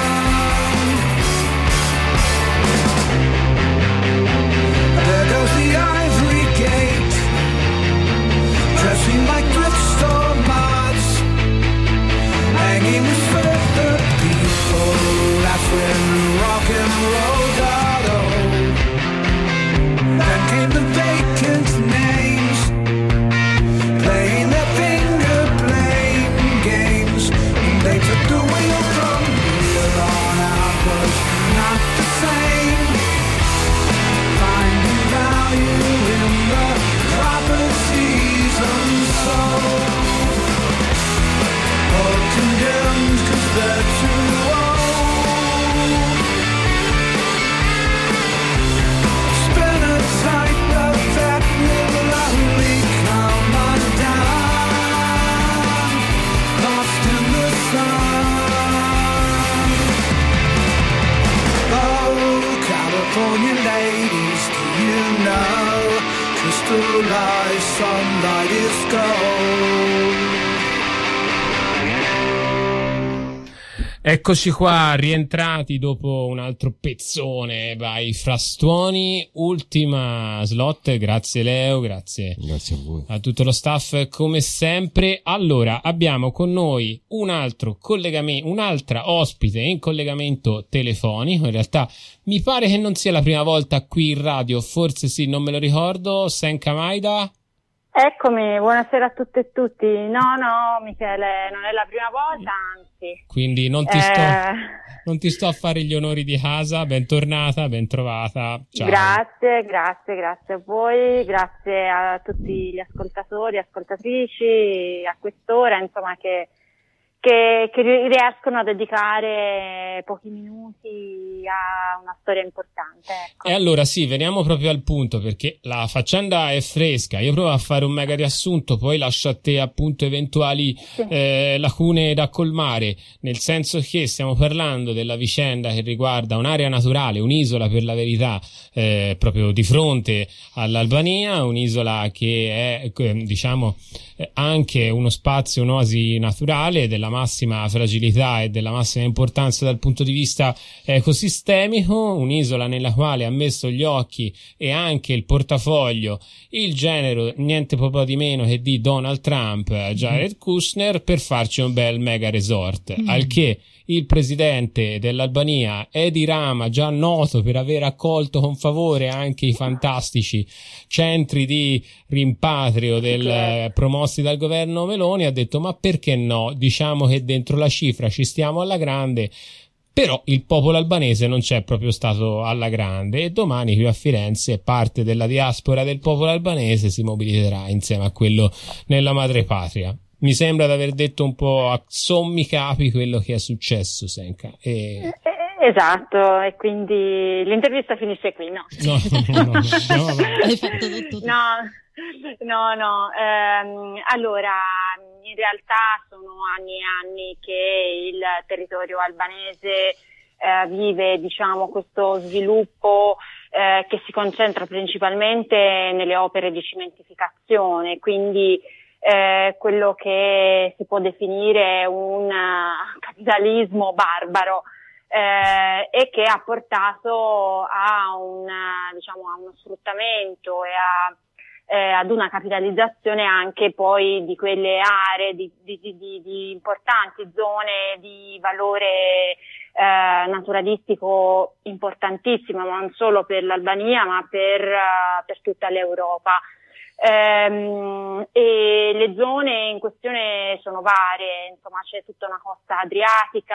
There goes the ivory gate, dressing like thrift store mods, hanging with further people. That's when rock and roll got old. Then came the vacant names, playing their finger blame games. They took the wheel from here on out, but not the same. Finding value in the proper season, so or condemned 'cause they're too old. Spin a tightrope that will only come undone, lost in the sun. Oh, California ladies, do you know crystallized sunlight is gold? Eccoci qua, rientrati dopo un altro pezzone by Frastoni, ultima slot. Grazie Leo, grazie a voi, a tutto lo staff come sempre. Allora, abbiamo con noi un altro collegamento, un'altra ospite in collegamento telefonico. In realtà mi pare che non sia la prima volta qui in radio, forse sì, non me lo ricordo. Senka Maida. Eccomi, buonasera a tutte e tutti. No, Michele, non è la prima volta, anzi. Quindi non ti sto a fare gli onori di casa. Bentornata, bentrovata. Ciao. Grazie a voi, grazie a tutti gli ascoltatori, ascoltatrici, a quest'ora, insomma, che riescono a dedicare pochi minuti a una storia importante. Ecco. E allora sì, veniamo proprio al punto, perché la faccenda è fresca. Io provo a fare un mega riassunto, poi lascio a te appunto eventuali lacune da colmare, nel senso che stiamo parlando della vicenda che riguarda un'area naturale, un'isola per la verità, proprio di fronte all'Albania, un'isola che è diciamo anche uno spazio, un'oasi naturale della massima fragilità e della massima importanza dal punto di vista ecosistemico, un'isola nella quale ha messo gli occhi e anche il portafoglio il genero niente po' di meno che di Donald Trump, Jared Kushner, per farci un bel mega resort, al che il presidente dell'Albania, Edi Rama, già noto per aver accolto con favore anche i fantastici centri di rimpatrio promossi dal governo Meloni, ha detto: ma perché no? Diciamo che dentro la cifra ci stiamo alla grande, Però il popolo albanese non c'è proprio stato alla grande, e domani qui a Firenze parte della diaspora del popolo albanese si mobilizzerà insieme a quello nella madrepatria. Mi sembra di aver detto un po' a sommi capi quello che è successo, Senka. Esatto, e quindi l'intervista finisce qui, no? No. Hai fatto tutto. No. Allora, in realtà sono anni e anni che il territorio albanese vive, diciamo, questo sviluppo che si concentra principalmente nelle opere di cementificazione, quindi quello che si può definire un capitalismo barbaro. E che ha portato a uno sfruttamento e ad una capitalizzazione anche poi di quelle aree di importanti zone di valore naturalistico importantissima, ma non solo per l'Albania ma per tutta l'Europa. E le zone in questione sono varie, insomma c'è tutta una costa adriatica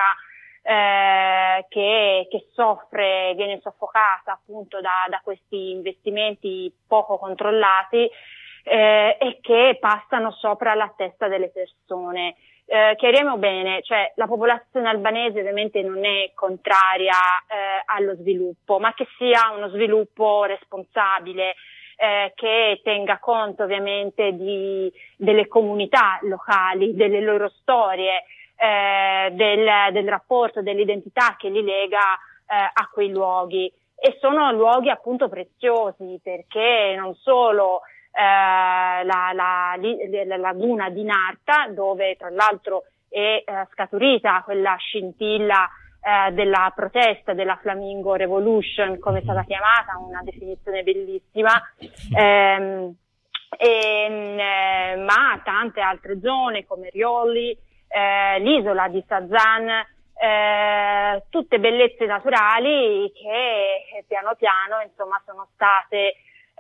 che soffre, viene soffocata appunto da questi investimenti poco controllati e che passano sopra la testa delle persone. Chiariamo bene, cioè la popolazione albanese ovviamente non è contraria allo sviluppo, ma che sia uno sviluppo responsabile, che tenga conto ovviamente delle comunità locali, delle loro storie, del rapporto, dell'identità che li lega a quei luoghi, e sono luoghi appunto preziosi perché non solo la laguna di Narta, dove tra l'altro è scaturita quella scintilla della protesta della Flamingo Revolution, come è stata chiamata, una definizione bellissima, ma tante altre zone come Rioli, l'isola di Sazan, tutte bellezze naturali che piano piano insomma sono state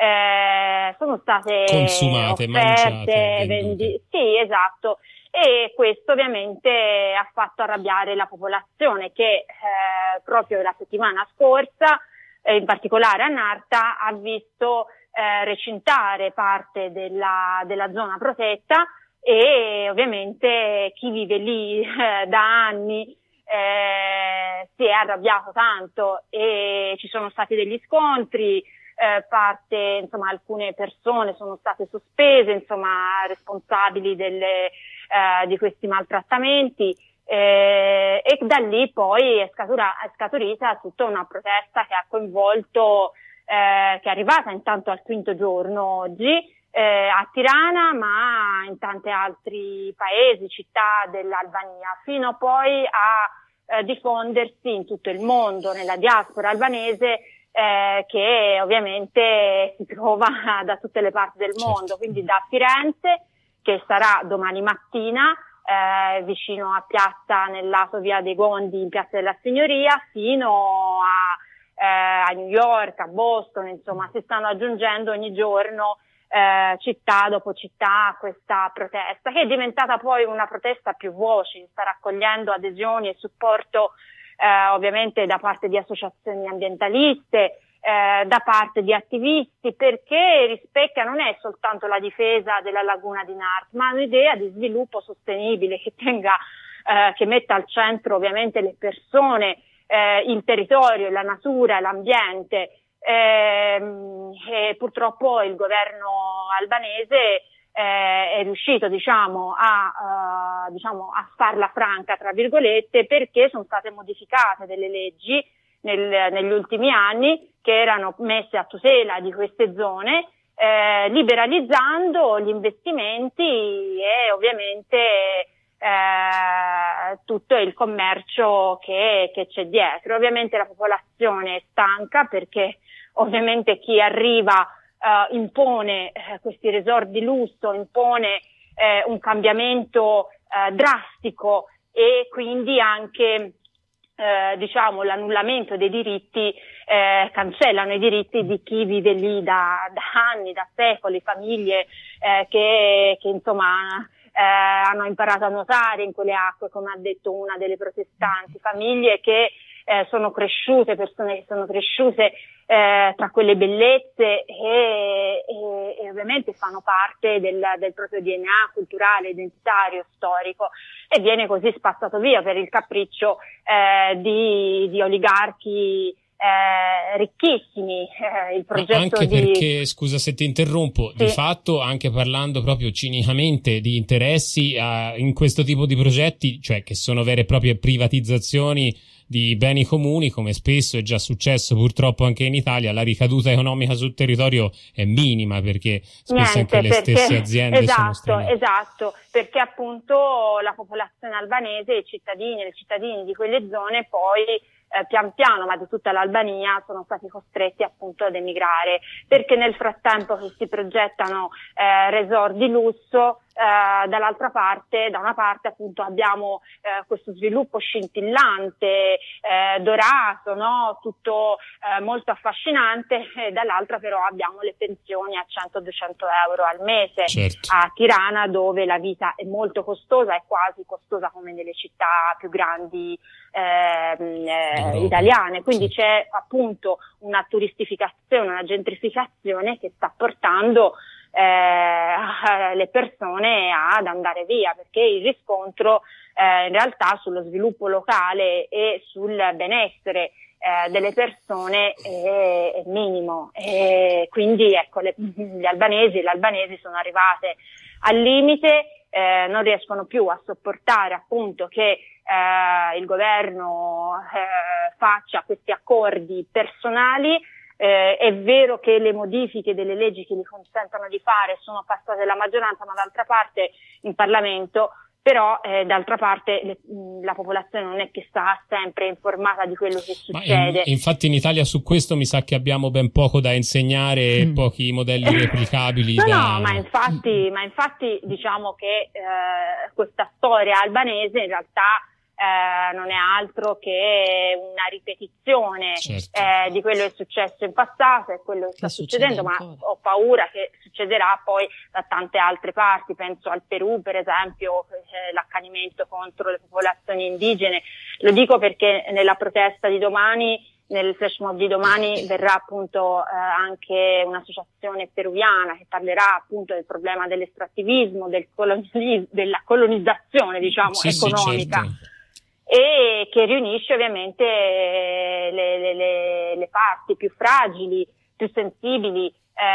consumate, offerte, sì, esatto, e questo ovviamente ha fatto arrabbiare la popolazione che proprio la settimana scorsa, in particolare a Narta, ha visto recintare parte della zona protetta, e ovviamente chi vive lì da anni si è arrabbiato tanto e ci sono stati degli scontri, alcune persone sono state sospese, insomma, responsabili di questi maltrattamenti, e da lì poi è scaturita tutta una protesta che ha coinvolto, che è arrivata intanto al quinto giorno oggi, a Tirana, ma in tanti altri paesi, città dell'Albania, fino poi a diffondersi in tutto il mondo, nella diaspora albanese, che ovviamente si trova da tutte le parti del mondo, quindi da Firenze, che sarà domani mattina, vicino a piazza, nel lato via dei Gondi, in piazza della Signoria, fino a New York, a Boston, insomma, si stanno aggiungendo ogni giorno città dopo città a questa protesta, che è diventata poi una protesta a più voci, sta raccogliendo adesioni e supporto ovviamente da parte di associazioni ambientaliste, da parte di attivisti, perché rispecchia non è soltanto la difesa della laguna di Nart, ma un'idea di sviluppo sostenibile che metta al centro ovviamente le persone, il territorio, la natura, l'ambiente. E purtroppo il governo albanese è riuscito a farla franca, tra virgolette, perché sono state modificate delle leggi negli ultimi anni che erano messe a tutela di queste zone, liberalizzando gli investimenti e ovviamente tutto il commercio che c'è dietro. Ovviamente la popolazione è stanca, perché ovviamente chi arriva impone questi resort di lusso, impone un cambiamento drastico, e quindi anche l'annullamento dei diritti, cancellano i diritti di chi vive lì da anni, da secoli, famiglie che insomma hanno imparato a nuotare in quelle acque, come ha detto una delle protestanti, famiglie che sono cresciute, persone che sono cresciute tra quelle bellezze e ovviamente fanno parte del proprio DNA culturale, identitario, storico, e viene così spazzato via per il capriccio di oligarchi ricchissimi. Il progetto anche perché, scusa se ti interrompo, sì, di fatto, anche parlando proprio cinicamente di interessi in questo tipo di progetti, cioè che sono vere e proprie privatizzazioni di beni comuni, come spesso è già successo purtroppo anche in Italia, la ricaduta economica sul territorio è minima, perché spesso anche le stesse aziende sono straniere. Esatto, perché appunto la popolazione albanese, i cittadini e le cittadine di quelle zone poi pian piano, ma di tutta l'Albania, sono stati costretti appunto ad emigrare, perché nel frattempo che si progettano resort di lusso, dall'altra parte, da una parte appunto abbiamo questo sviluppo scintillante, dorato, no? Tutto molto affascinante, e dall'altra però abbiamo le pensioni a 100-200 euro al mese, certo, a Tirana, dove la vita è molto costosa, è quasi costosa come nelle città più grandi italiane, quindi sì, c'è appunto una turistificazione, una gentrificazione che sta portando le persone ad andare via, perché il riscontro in realtà sullo sviluppo locale e sul benessere delle persone è minimo, e quindi ecco le albanesi sono arrivate al limite, non riescono più a sopportare appunto che il governo faccia questi accordi personali. È vero che le modifiche delle leggi che gli consentono di fare sono passate dalla maggioranza, ma d'altra parte in Parlamento, però d'altra parte la popolazione non è che sta sempre informata di quello che succede. Infatti in Italia su questo mi sa che abbiamo ben poco da insegnare e pochi modelli replicabili. Ma infatti diciamo che questa storia albanese in realtà non è altro che una ripetizione, certo, di quello che è successo in passato e quello che sta succedendo, ma ho paura che succederà poi da tante altre parti. Penso al Perù, per esempio, l'accanimento contro le popolazioni indigene. Lo dico perché nella protesta di domani, nel flash mob di domani, verrà appunto anche un'associazione peruviana che parlerà appunto del problema dell'estrattivismo, della colonizzazione, diciamo, economica. Sì, certo. E che riunisce ovviamente le parti più fragili, più sensibili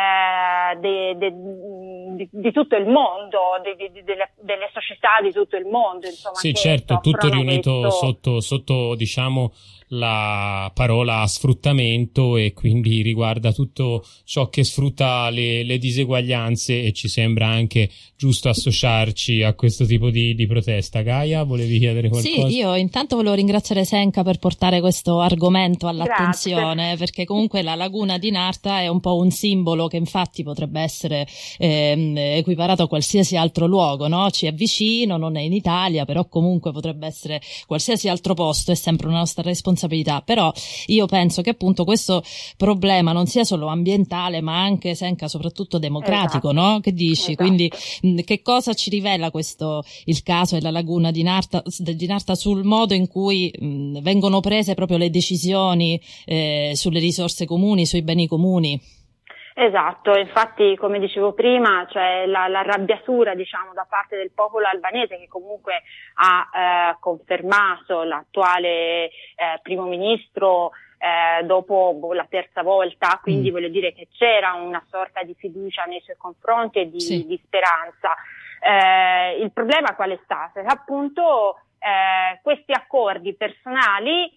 di tutto il mondo, delle società di tutto il mondo, insomma. Sì, certo, tutto riunito sotto diciamo la parola sfruttamento, e quindi riguarda tutto ciò che sfrutta le diseguaglianze, e ci sembra anche giusto associarci a questo tipo di protesta. Gaia, volevi chiedere qualcosa? Sì, io intanto volevo ringraziare Senka per portare questo argomento all'attenzione. Grazie. Perché comunque la laguna di Narta è un po' un simbolo che infatti potrebbe essere equiparato a qualsiasi altro luogo, no? Ci è vicino, non è in Italia, però comunque potrebbe essere qualsiasi altro posto, è sempre una nostra responsabilità. Però io penso che appunto questo problema non sia solo ambientale, ma anche, Senka, soprattutto democratico, esatto, no? Che dici? Esatto. Quindi che cosa ci rivela il caso della laguna di Narta sul modo in cui vengono prese proprio le decisioni sulle risorse comuni, sui beni comuni? Esatto, infatti come dicevo prima, cioè l'arrabbiatura, diciamo, da parte del popolo albanese, che comunque ha confermato l'attuale primo ministro dopo la terza volta, quindi voglio dire che c'era una sorta di fiducia nei suoi confronti e di speranza. Il problema qual è stato? Appunto questi accordi personali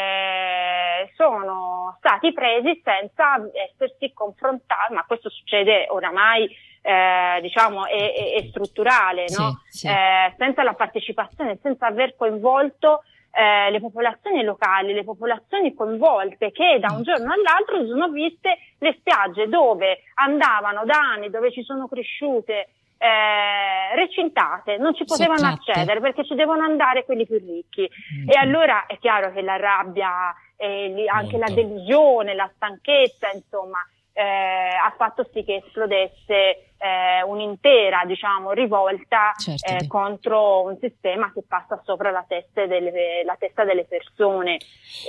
sono stati presi senza essersi confrontati, ma questo succede oramai, diciamo, è strutturale, no? Sì. Senza la partecipazione, senza aver coinvolto le popolazioni locali, le popolazioni coinvolte, che da un giorno all'altro si sono viste le spiagge dove andavano da anni, dove ci sono cresciute, recintate, non ci potevano accedere perché ci devono andare quelli più ricchi. E allora è chiaro che la rabbia, anche la delusione, la stanchezza, insomma, ha fatto sì che esplodesse un'intera, diciamo, rivolta contro un sistema che passa sopra la testa delle persone.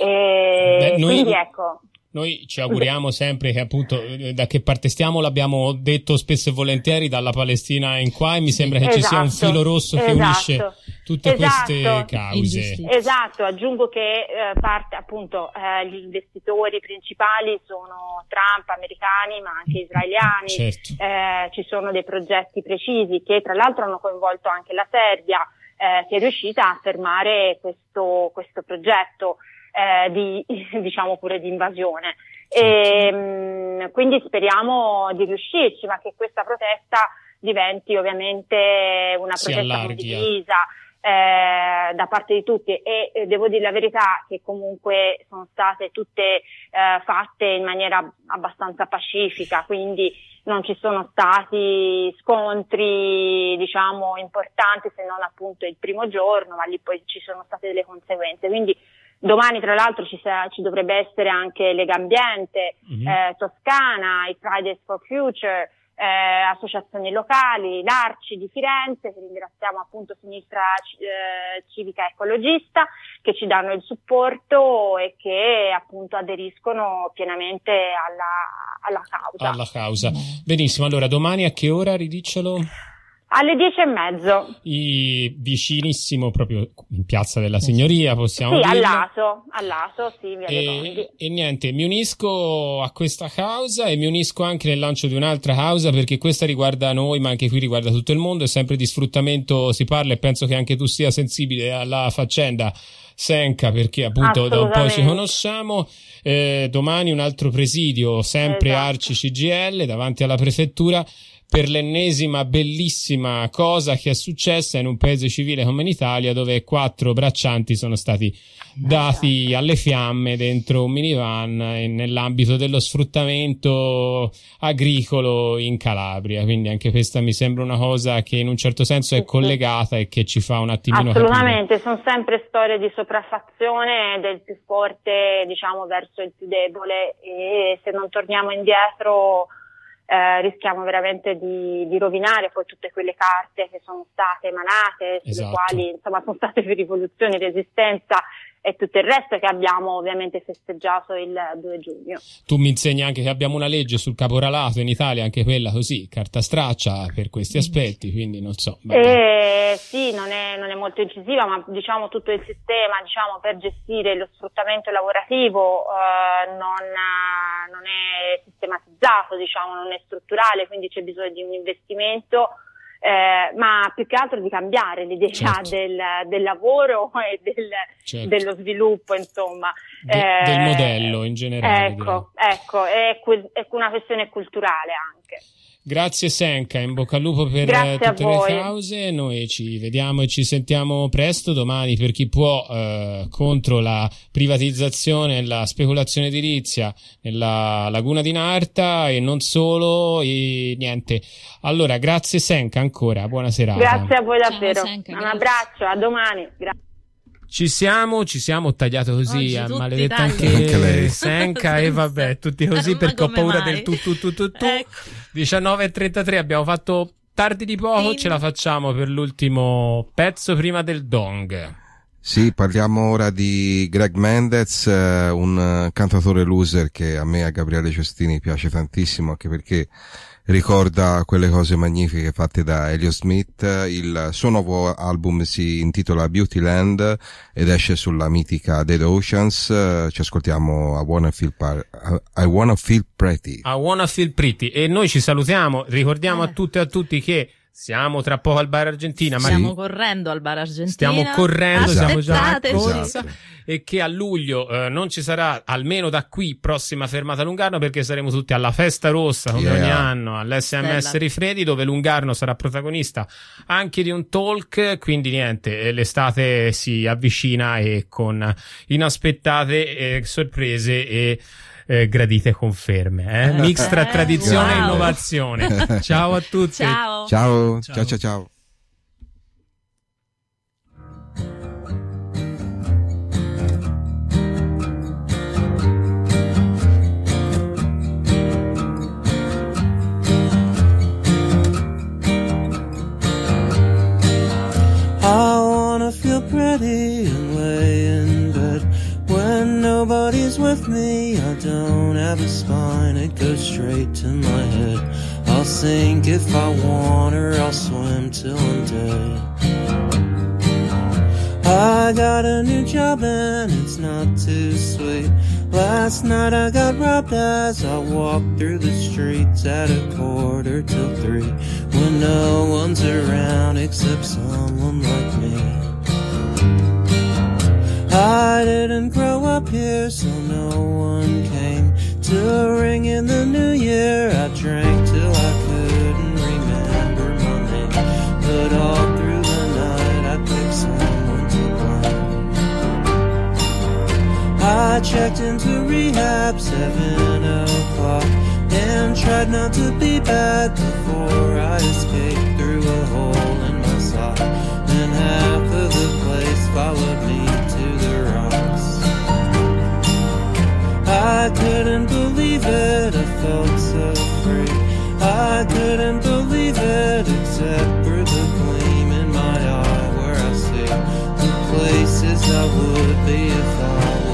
Quindi ecco. Noi ci auguriamo sempre che, appunto, da che parte stiamo, l'abbiamo detto spesso e volentieri, dalla Palestina in qua, e mi sembra che ci sia un filo rosso che unisce tutte queste cause. Esatto, aggiungo che parte appunto gli investitori principali sono Trump, americani, ma anche israeliani. Ci sono dei progetti precisi che tra l'altro hanno coinvolto anche la Serbia, che è riuscita a fermare questo progetto diciamo pure di invasione. Quindi speriamo di riuscirci, ma che questa protesta diventi ovviamente una protesta condivisa da parte di tutti, e devo dire la verità che comunque sono state tutte fatte in maniera abbastanza pacifica, quindi non ci sono stati scontri, diciamo, importanti, se non appunto il primo giorno, ma lì poi ci sono state delle conseguenze. Quindi domani, tra l'altro, ci dovrebbe essere anche Legambiente, Toscana, i Fridays for Future, associazioni locali, l'Arci di Firenze, che ringraziamo appunto Sinistra Civica Ecologista, che ci danno il supporto e che appunto aderiscono pienamente alla causa. Benissimo, allora domani a che ora, ridicelo? Alle 10:30. Vicinissimo, proprio in Piazza della Signoria, possiamo dire. Al lato, sì, via dei Longhi. E niente, mi unisco a questa causa e mi unisco anche nel lancio di un'altra causa, perché questa riguarda noi, ma anche qui riguarda tutto il mondo, e sempre di sfruttamento si parla, e penso che anche tu sia sensibile alla faccenda Senka, perché appunto da un po' ci conosciamo. Domani un altro presidio, sempre Arci CGIL, davanti alla prefettura, per l'ennesima bellissima cosa che è successa in un paese civile come l'Italia, dove 4 braccianti sono stati dati alle fiamme dentro un minivan nell'ambito dello sfruttamento agricolo in Calabria. Quindi anche questa mi sembra una cosa che in un certo senso è collegata e che ci fa un attimino assolutamente capire. Sono sempre storie di sopraffazione del più forte, diciamo, verso il più debole, e se non torniamo indietro rischiamo veramente di rovinare poi tutte quelle carte che sono state emanate, sulle quali insomma sono state più rivoluzioni, resistenza e tutto il resto, che abbiamo ovviamente festeggiato il 2 giugno. Tu mi insegni anche che abbiamo una legge sul caporalato in Italia, anche quella così, carta straccia per questi aspetti, quindi non so. Sì, non è molto incisiva, ma diciamo tutto il sistema, diciamo, per gestire lo sfruttamento lavorativo non è sistematizzato, diciamo, non è strutturale, quindi c'è bisogno di un investimento, ma più che altro di cambiare l'idea del lavoro e dello sviluppo, insomma. Del modello in generale. Ecco, è una questione culturale anche. Grazie Senka, in bocca al lupo per tutte le cause. Noi ci vediamo e ci sentiamo presto domani, per chi può, contro la privatizzazione e la speculazione edilizia nella laguna di Narta, e non solo, e niente. Allora, grazie Senka ancora, buona serata. Grazie a voi davvero. Ciao, Senka, un abbraccio, a domani. Ci siamo tagliato così, a maledetta anche lei. Senka, e vabbè, tutti così perché ho paura del tu. Ecco. 19:33, abbiamo fatto tardi di poco, ce la facciamo per l'ultimo pezzo prima del dong. Sì, parliamo ora di Greg Mendez, un cantatore loser che a me e a Gabriele Cestini piace tantissimo, anche perché ricorda quelle cose magnifiche fatte da Elliott Smith. Il suo nuovo album si intitola Beauty Land ed esce sulla mitica Dead Oceans. Ci ascoltiamo I Wanna Feel Pretty. I Wanna Feel Pretty. E noi ci salutiamo, ricordiamo a tutte e a tutti che siamo tra poco al Bar Argentina. Stiamo correndo al Bar Argentina. Stiamo correndo, siamo già a corsa. Esatto. E che a luglio non ci sarà, almeno da qui, prossima fermata Lungarno, perché saremo tutti alla Festa Rossa come ogni anno all'SMS Rifredi, dove Lungarno sarà protagonista anche di un talk. Quindi niente, l'estate si avvicina, e con inaspettate sorprese e gradite conferme, mix tra tradizione e innovazione. Ciao a tutti. Ciao. with me, I don't have a spine, it goes straight to my head. I'll sink if I want, or I'll swim till I'm dead. I got a new job and it's not too sweet. Last night I got robbed as I walked through the streets at 2:45, when no one's around except someone like me. I didn't grow up here, so no one came to ring in the new year. I drank till I couldn't remember my name, but all through the night I picked someone to blame. I checked into rehab 7 o'clock and tried not to be bad before I escaped through a hole in my sock. Then half of the place followed me to the rocks. I couldn't believe it, I felt so free. I couldn't believe it, except for the gleam in my eye where I see the places I would be if I